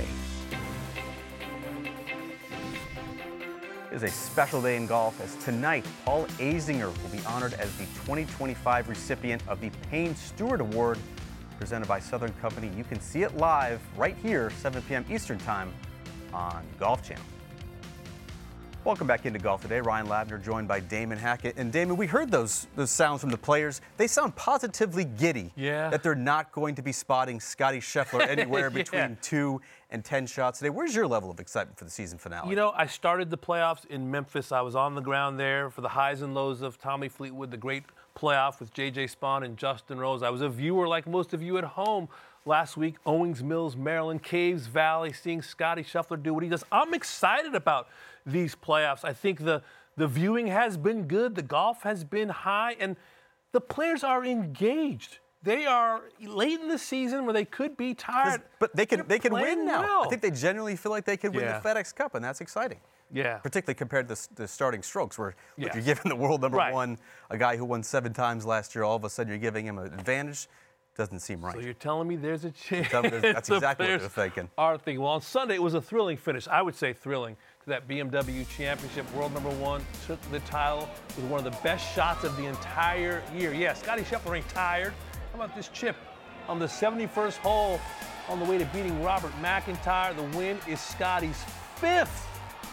It is a special day in golf as tonight Paul Azinger will be honored as the twenty twenty-five recipient of the Payne Stewart Award presented by Southern Company. You can see it live right here, seven p.m. Eastern Time on Golf Channel. Welcome back into Golf Today. Ryan Lavner joined by Damon Hackett. And Damon, we heard those those sounds from the players. They sound positively giddy. Yeah. That they're not going to be spotting Scottie Scheffler anywhere yeah. between two and ten shots today. Where's your level of excitement for the season finale? You know, I started the playoffs in Memphis. I was on the ground there for the highs and lows of Tommy Fleetwood, the great playoff with J J Spaun and Justin Rose. I was a viewer like most of you at home last week. Owings Mills, Maryland, Caves Valley, seeing Scottie Scheffler do what he does. I'm excited about these playoffs. I think the, the viewing has been good. The golf has been high, and the players are engaged. They are late in the season where they could be tired. But they can They're they can win now. well. I think they genuinely feel like they could win Yeah. the FedEx Cup, and that's exciting. Yeah. Particularly compared to the, the starting strokes, where Yeah. if you're giving the world number Right. one a guy who won seven times last year, all of a sudden you're giving him an advantage. Doesn't seem right. So you're telling me there's a chance? telling me that's the exactly what players they're thinking. Are thinking. Well, on Sunday it was a thrilling finish. I would say thrilling to that B M W Championship. World number one took the title with one of the best shots of the entire year. Yeah, Scottie Scheffler ain't tired. How about this chip on the seventy-first hole on the way to beating Robert McIntyre? The win is Scottie's fifth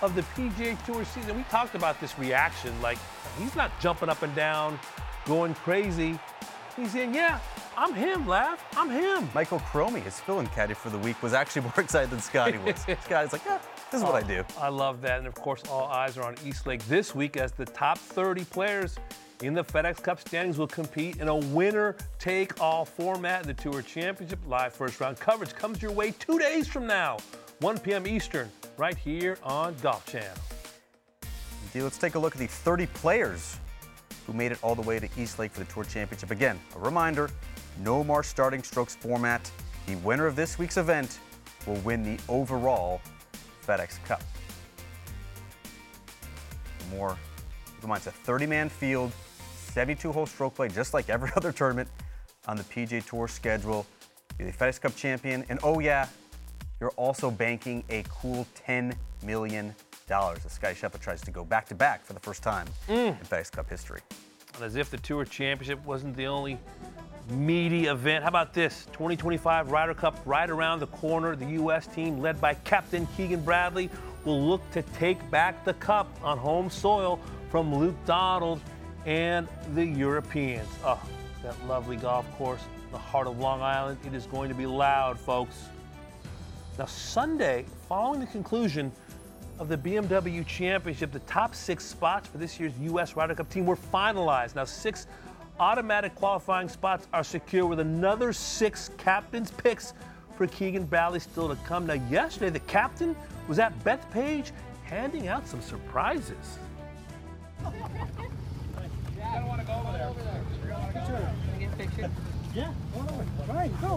of the P G A Tour season. We talked about this reaction. Like, he's not jumping up and down, going crazy. He's saying, yeah, I'm him, Laugh. I'm him. Michael Cromie, his fill-in caddy for the week, was actually more excited than Scotty was. Scotty's like, yeah, this is oh, what I do. I love that. And, of course, all eyes are on East Lake this week as the top thirty players in the FedEx Cup standings will compete in a winner-take-all format. The Tour Championship live first-round coverage comes your way two days from now, one p.m. Eastern, right here on Golf Channel. Let's take a look at the thirty players who made it all the way to East Lake for the Tour Championship. Again, a reminder, no more starting strokes format. The winner of this week's event will win the overall FedEx Cup. For more, keep in mind, it's a thirty-man field, seventy-two hole stroke play, just like every other tournament on the P G A Tour schedule. You're the FedEx Cup champion, and oh yeah, you're also banking a cool ten million dollars as Scotty Scheffler tries to go back-to-back for the first time mm. in FedEx Cup history. And as if the Tour Championship wasn't the only meaty event. How about this? twenty twenty-five Ryder Cup right around the corner. The U S team, led by Captain Keegan Bradley, will look to take back the cup on home soil from Luke Donald and the Europeans. Oh, that lovely golf course, the heart of Long Island. It is going to be loud, folks. Now, Sunday, following the conclusion of the B M W Championship, the top six spots for this year's U S Ryder Cup team were finalized. Now, six automatic qualifying spots are secure with another six captain's picks for Keegan Bradley still to come. Now, yesterday, the captain was at Bethpage handing out some surprises. I don't want to go over there. Can I get a picture? Yeah, go over. Right, go.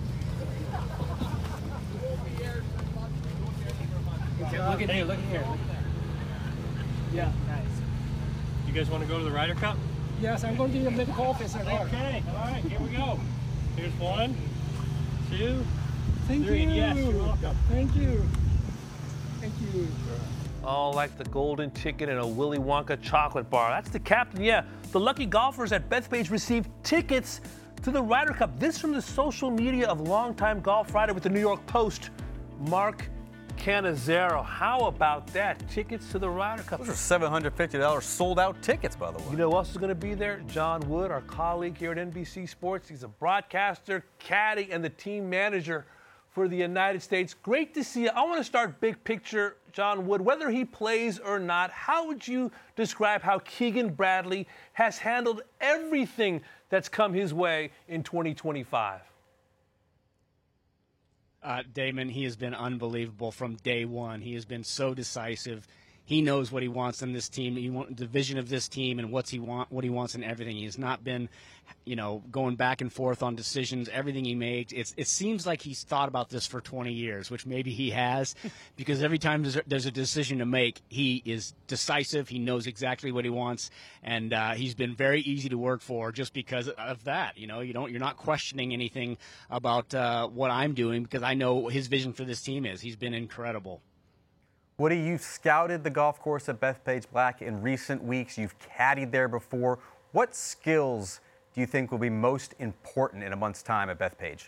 Look at here, look at here. Yeah, nice. You guys want to go to the Ryder Cup? Yes, I'm going to do a medical officer there. Okay, all right, here we go. Here's one, two, Thank three. you. Yes, you're welcome. Thank you. Thank you. Oh, like the golden ticket and a Willy Wonka chocolate bar. That's the captain, yeah. The lucky golfers at Bethpage received tickets to the Ryder Cup. This from the social media of longtime golf writer with the New York Post, Mark Cannizzaro. How about that? Tickets to the Ryder Cup. Those are seven hundred fifty dollars sold-out tickets, by the way. You know who else is going to be there? John Wood, our colleague here at N B C Sports. He's a broadcaster, caddy, and the team manager for the United States. Great to see you. I want to start big picture, John Wood. Whether he plays or not, how would you describe how Keegan Bradley has handled everything that's come his way in twenty twenty-five? Uh, Damon, he has been unbelievable from day one. He has been so decisive. He knows what he wants in this team. He wants the vision of this team and what's he want, what he wants in everything. He has not been, you know, going back and forth on decisions. Everything he makes, it's, it seems like he's thought about this for twenty years, which maybe he has, because every time there's a, there's a decision to make, he is decisive. He knows exactly what he wants, and uh, he's been very easy to work for just because of that. You know, you don't, you're not questioning anything about uh, what I'm doing because I know what his vision for this team is. He's been incredible. Woody, you've scouted the golf course at Bethpage Black in recent weeks. You've caddied there before. What skills do you think will be most important in a month's time at Bethpage?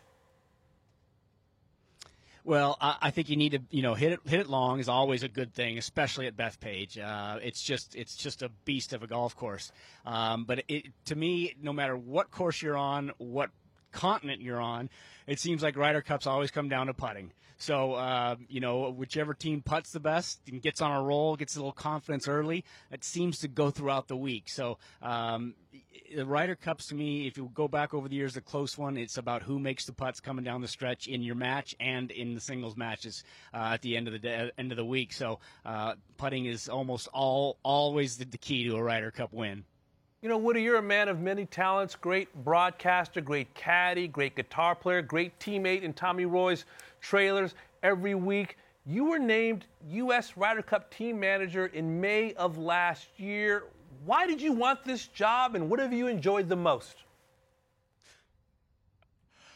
Well, I, I think you need to, you know, hit it hit it long is always a good thing, especially at Bethpage. Uh, it's just it's just a beast of a golf course. Um, but it, to me, no matter what course you're on, what continent you're on, it seems like Ryder Cups always come down to putting. So, uh, you know, whichever team putts the best and gets on a roll, gets a little confidence early, it seems to go throughout the week. So um, the Ryder Cups, to me, if you go back over the years, the close one, it's about who makes the putts coming down the stretch in your match and in the singles matches uh, at the end of the day, end of the week. So uh, putting is almost all always the, the key to a Ryder Cup win. You know, Woody, you're a man of many talents, great broadcaster, great caddy, great guitar player, great teammate in Tommy Roy's trailers every week. You were named U S Ryder Cup team manager in May of last year. Why did you want this job, and what have you enjoyed the most?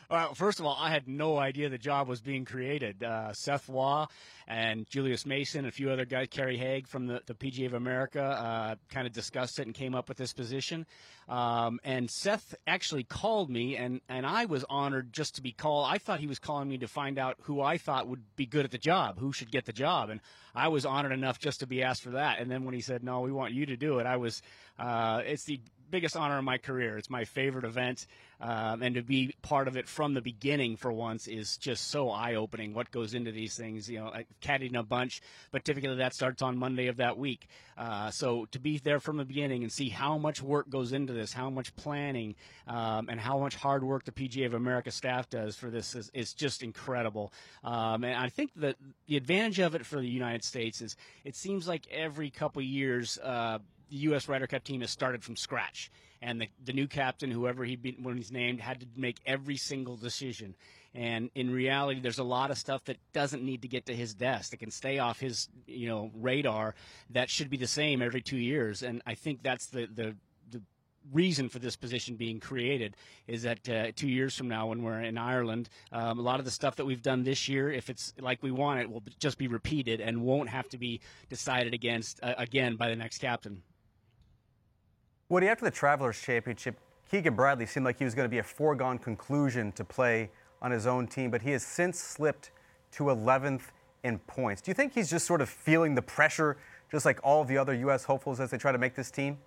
Well, first of all, I had no idea the job was being created. Uh, Seth Waugh and Julius Mason, a few other guys, Kerry Haig from the, the P G A of America, uh, kind of discussed it and came up with this position. Um, and Seth actually called me, and, and I was honored just to be called. I thought he was calling me to find out who I thought would be good at the job, who should get the job. And I was honored enough just to be asked for that. And then when he said, no, we want you to do it, I was uh, – it's the biggest honor of my career. It's my favorite event. Um, and to be part of it from the beginning for once is just so eye-opening what goes into these things. You know, I caddied in a bunch, but typically that starts on Monday of that week. Uh, so to be there from the beginning and see how much work goes into this, how much planning, um, and how much hard work the P G A of America staff does for this is, is just incredible. Um, and I think that the advantage of it for the United States is it seems like every couple years uh, the U S Ryder Cup team has started from scratch. And the, the new captain, whoever he be, when he's named, had to make every single decision. And in reality, there's a lot of stuff that doesn't need to get to his desk. That can stay off his, you know, radar. That should be the same every two years. And I think that's the the, the reason for this position being created is that uh, two years from now, when we're in Ireland, um, a lot of the stuff that we've done this year, if it's like we want it, will just be repeated and won't have to be decided against uh, again by the next captain. Woody, after the Travelers Championship, Keegan Bradley seemed like he was going to be a foregone conclusion to play on his own team, but he has since slipped to eleventh in points. Do you think he's just sort of feeling the pressure, just like all of the other U S hopefuls as they try to make this team?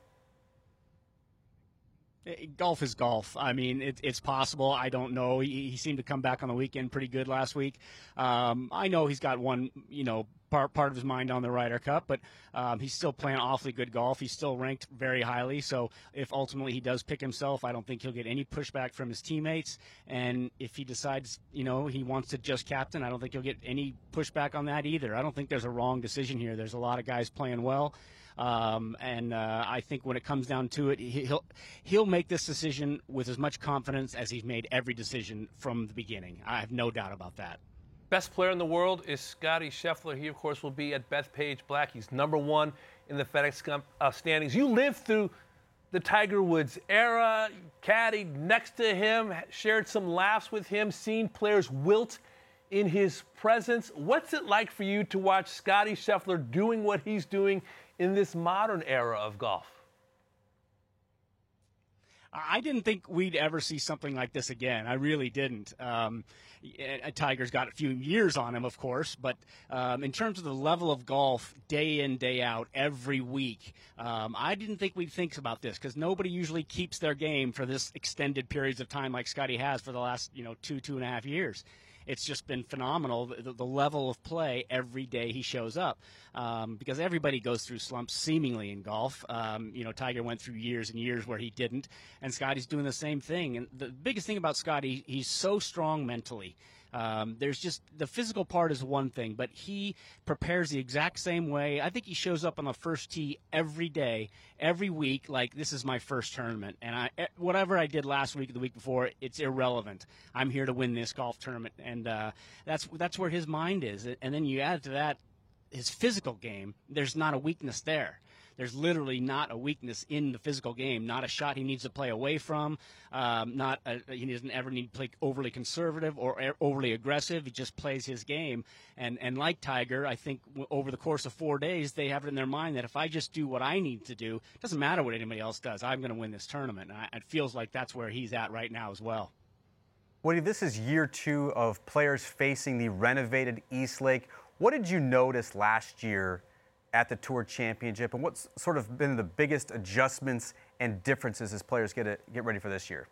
Golf is golf. I mean, it, it's possible. I don't know. He, he seemed to come back on the weekend pretty good last week. Um, I know he's got one, you know, part part of his mind on the Ryder Cup, but um, he's still playing awfully good golf. He's still ranked very highly. So if ultimately he does pick himself, I don't think he'll get any pushback from his teammates. And if he decides, you know, he wants to just captain, I don't think he'll get any pushback on that either. I don't think there's a wrong decision here. There's a lot of guys playing well. Um, and uh, I think when it comes down to it, he'll he'll make this decision with as much confidence as he's made every decision from the beginning. I have no doubt about that. Best player in the world is Scottie Scheffler. He, of course, will be at Bethpage Black. He's number one in the FedEx Cup uh, standings. You lived through the Tiger Woods era, caddied next to him, shared some laughs with him, seen players wilt in his presence. What's it like for you to watch Scottie Scheffler doing what he's doing in this modern era of golf? I didn't think we'd ever see something like this again. I really didn't. Um, Tiger's got a few years on him, of course, but um, in terms of the level of golf, day in, day out, every week, um, I didn't think we'd think about this because nobody usually keeps their game for this extended periods of time like Scottie has for the last, you know, two, two and a half years. It's just been phenomenal, the, the level of play every day he shows up, um, because everybody goes through slumps seemingly in golf. Um, you know, Tiger went through years and years where he didn't, and Scottie's doing the same thing. And the biggest thing about Scottie, he's so strong mentally. Um, there's just the physical part is one thing, but he prepares the exact same way. I think he shows up on the first tee every day, every week, like this is my first tournament. And I, whatever I did last week or the week before, it's irrelevant. I'm here to win this golf tournament. And uh, that's, that's where his mind is. And then you add to that his physical game, there's not a weakness there. There's literally not a weakness in the physical game, not a shot he needs to play away from, um, not a, he doesn't ever need to play overly conservative or overly aggressive. He just plays his game. And, and like Tiger, I think w- over the course of four days, they have it in their mind that if I just do what I need to do, it doesn't matter what anybody else does, I'm going to win this tournament. And I, it feels like that's where he's at right now as well. Woody, this is year two of players facing the renovated East Lake. What did you notice last year at the Tour Championship, and what's sort of been the biggest adjustments and differences as players get it, get ready for this year?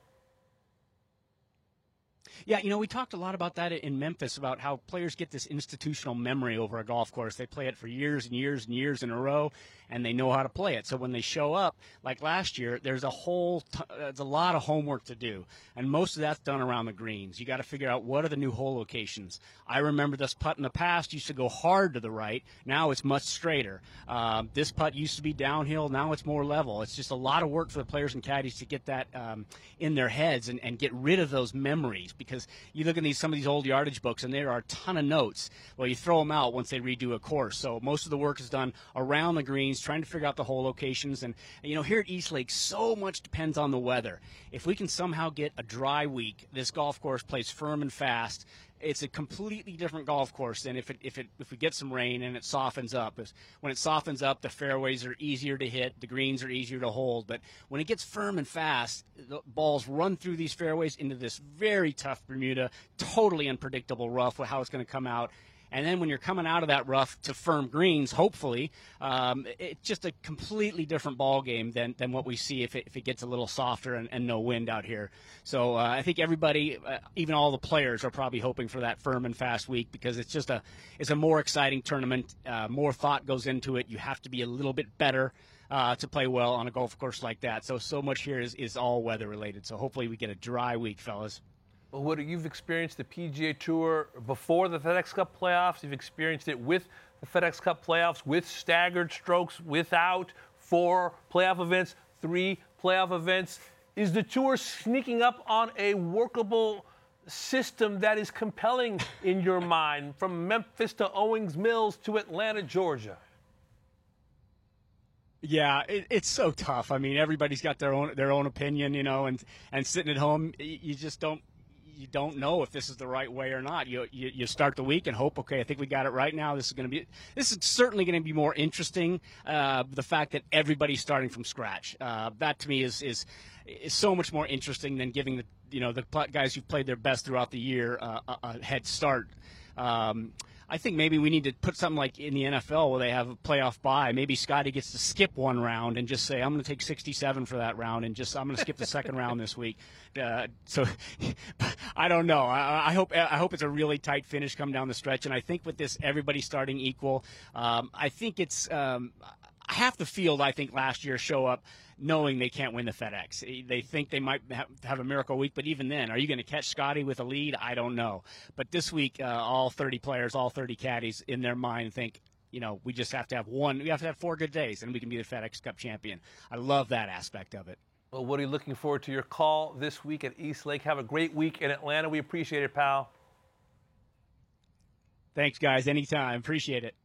Yeah, you know, we talked a lot about that in Memphis, about how players get this institutional memory over a golf course. They play it for years and years and years in a row, and they know how to play it. So when they show up, like last year, there's a whole, t- there's a lot of homework to do, and most of that's done around the greens. You got to figure out what are the new hole locations. I remember this putt in the past used to go hard to the right. Now it's much straighter. Um, this putt used to be downhill. Now it's more level. It's just a lot of work for the players and caddies to get that um, in their heads and, and get rid of those memories. because you look at these some of these old yardage books and there are a ton of notes. Well, you throw them out once they redo a course. So most of the work is done around the greens, trying to figure out the hole locations. And, you know, here at East Lake, so much depends on the weather. If we can somehow get a dry week, this golf course plays firm and fast. It's a completely different golf course than if it if it if we get some rain and it softens up. When it softens up, the fairways are easier to hit, the greens are easier to hold. But when it gets firm and fast, the balls run through these fairways into this very tough Bermuda, totally unpredictable rough with how it's going to come out. And then when you're coming out of that rough to firm greens, hopefully, um, it's just a completely different ball game than, than what we see if it, if it gets a little softer and, and no wind out here. So uh, I think everybody, uh, even all the players, are probably hoping for that firm and fast week because it's just a it's a more exciting tournament. Uh, more thought goes into it. You have to be a little bit better uh, to play well on a golf course like that. So so much here is, is all weather related. So hopefully we get a dry week, fellas. Well, Woody, you've experienced the P G A Tour before the FedEx Cup playoffs. You've experienced it with the FedEx Cup playoffs, with staggered strokes, without, four playoff events, three playoff events. Is the Tour sneaking up on a workable system that is compelling in your mind, from Memphis to Owings Mills to Atlanta, Georgia? Yeah, it, it's so tough. I mean, everybody's got their own their own opinion, you know, and, and sitting at home, you just don't. You don't know if this is the right way or not. You, you you start the week and hope, okay, I think we got it right now. This is going to be this is certainly going to be more interesting. Uh, the fact that everybody's starting from scratch, uh, that to me is is is so much more interesting than giving the you know the guys who've played their best throughout the year uh, a, a head start. Um, I think maybe we need to put something like in the N F L where they have a playoff bye. Maybe Scotty gets to skip one round and just say, I'm going to take sixty-seven for that round and just I'm going to skip the second round this week. Uh, so I don't know. I, I hope I hope it's a really tight finish coming down the stretch. And I think with this, everybody starting equal. Um, I think it's um, half the field, I think, last year show up knowing they can't win the FedEx. They think they might have a miracle week, but even then, are you going to catch Scotty with a lead? I don't know. But this week, uh, all thirty players, all thirty caddies in their mind think, you know, we just have to have one, we have to have four good days, and we can be the FedEx Cup champion. I love that aspect of it. Well, Woody, looking forward to your call this week at East Lake. Have a great week in Atlanta. We appreciate it, pal. Thanks, guys. Anytime. Appreciate it.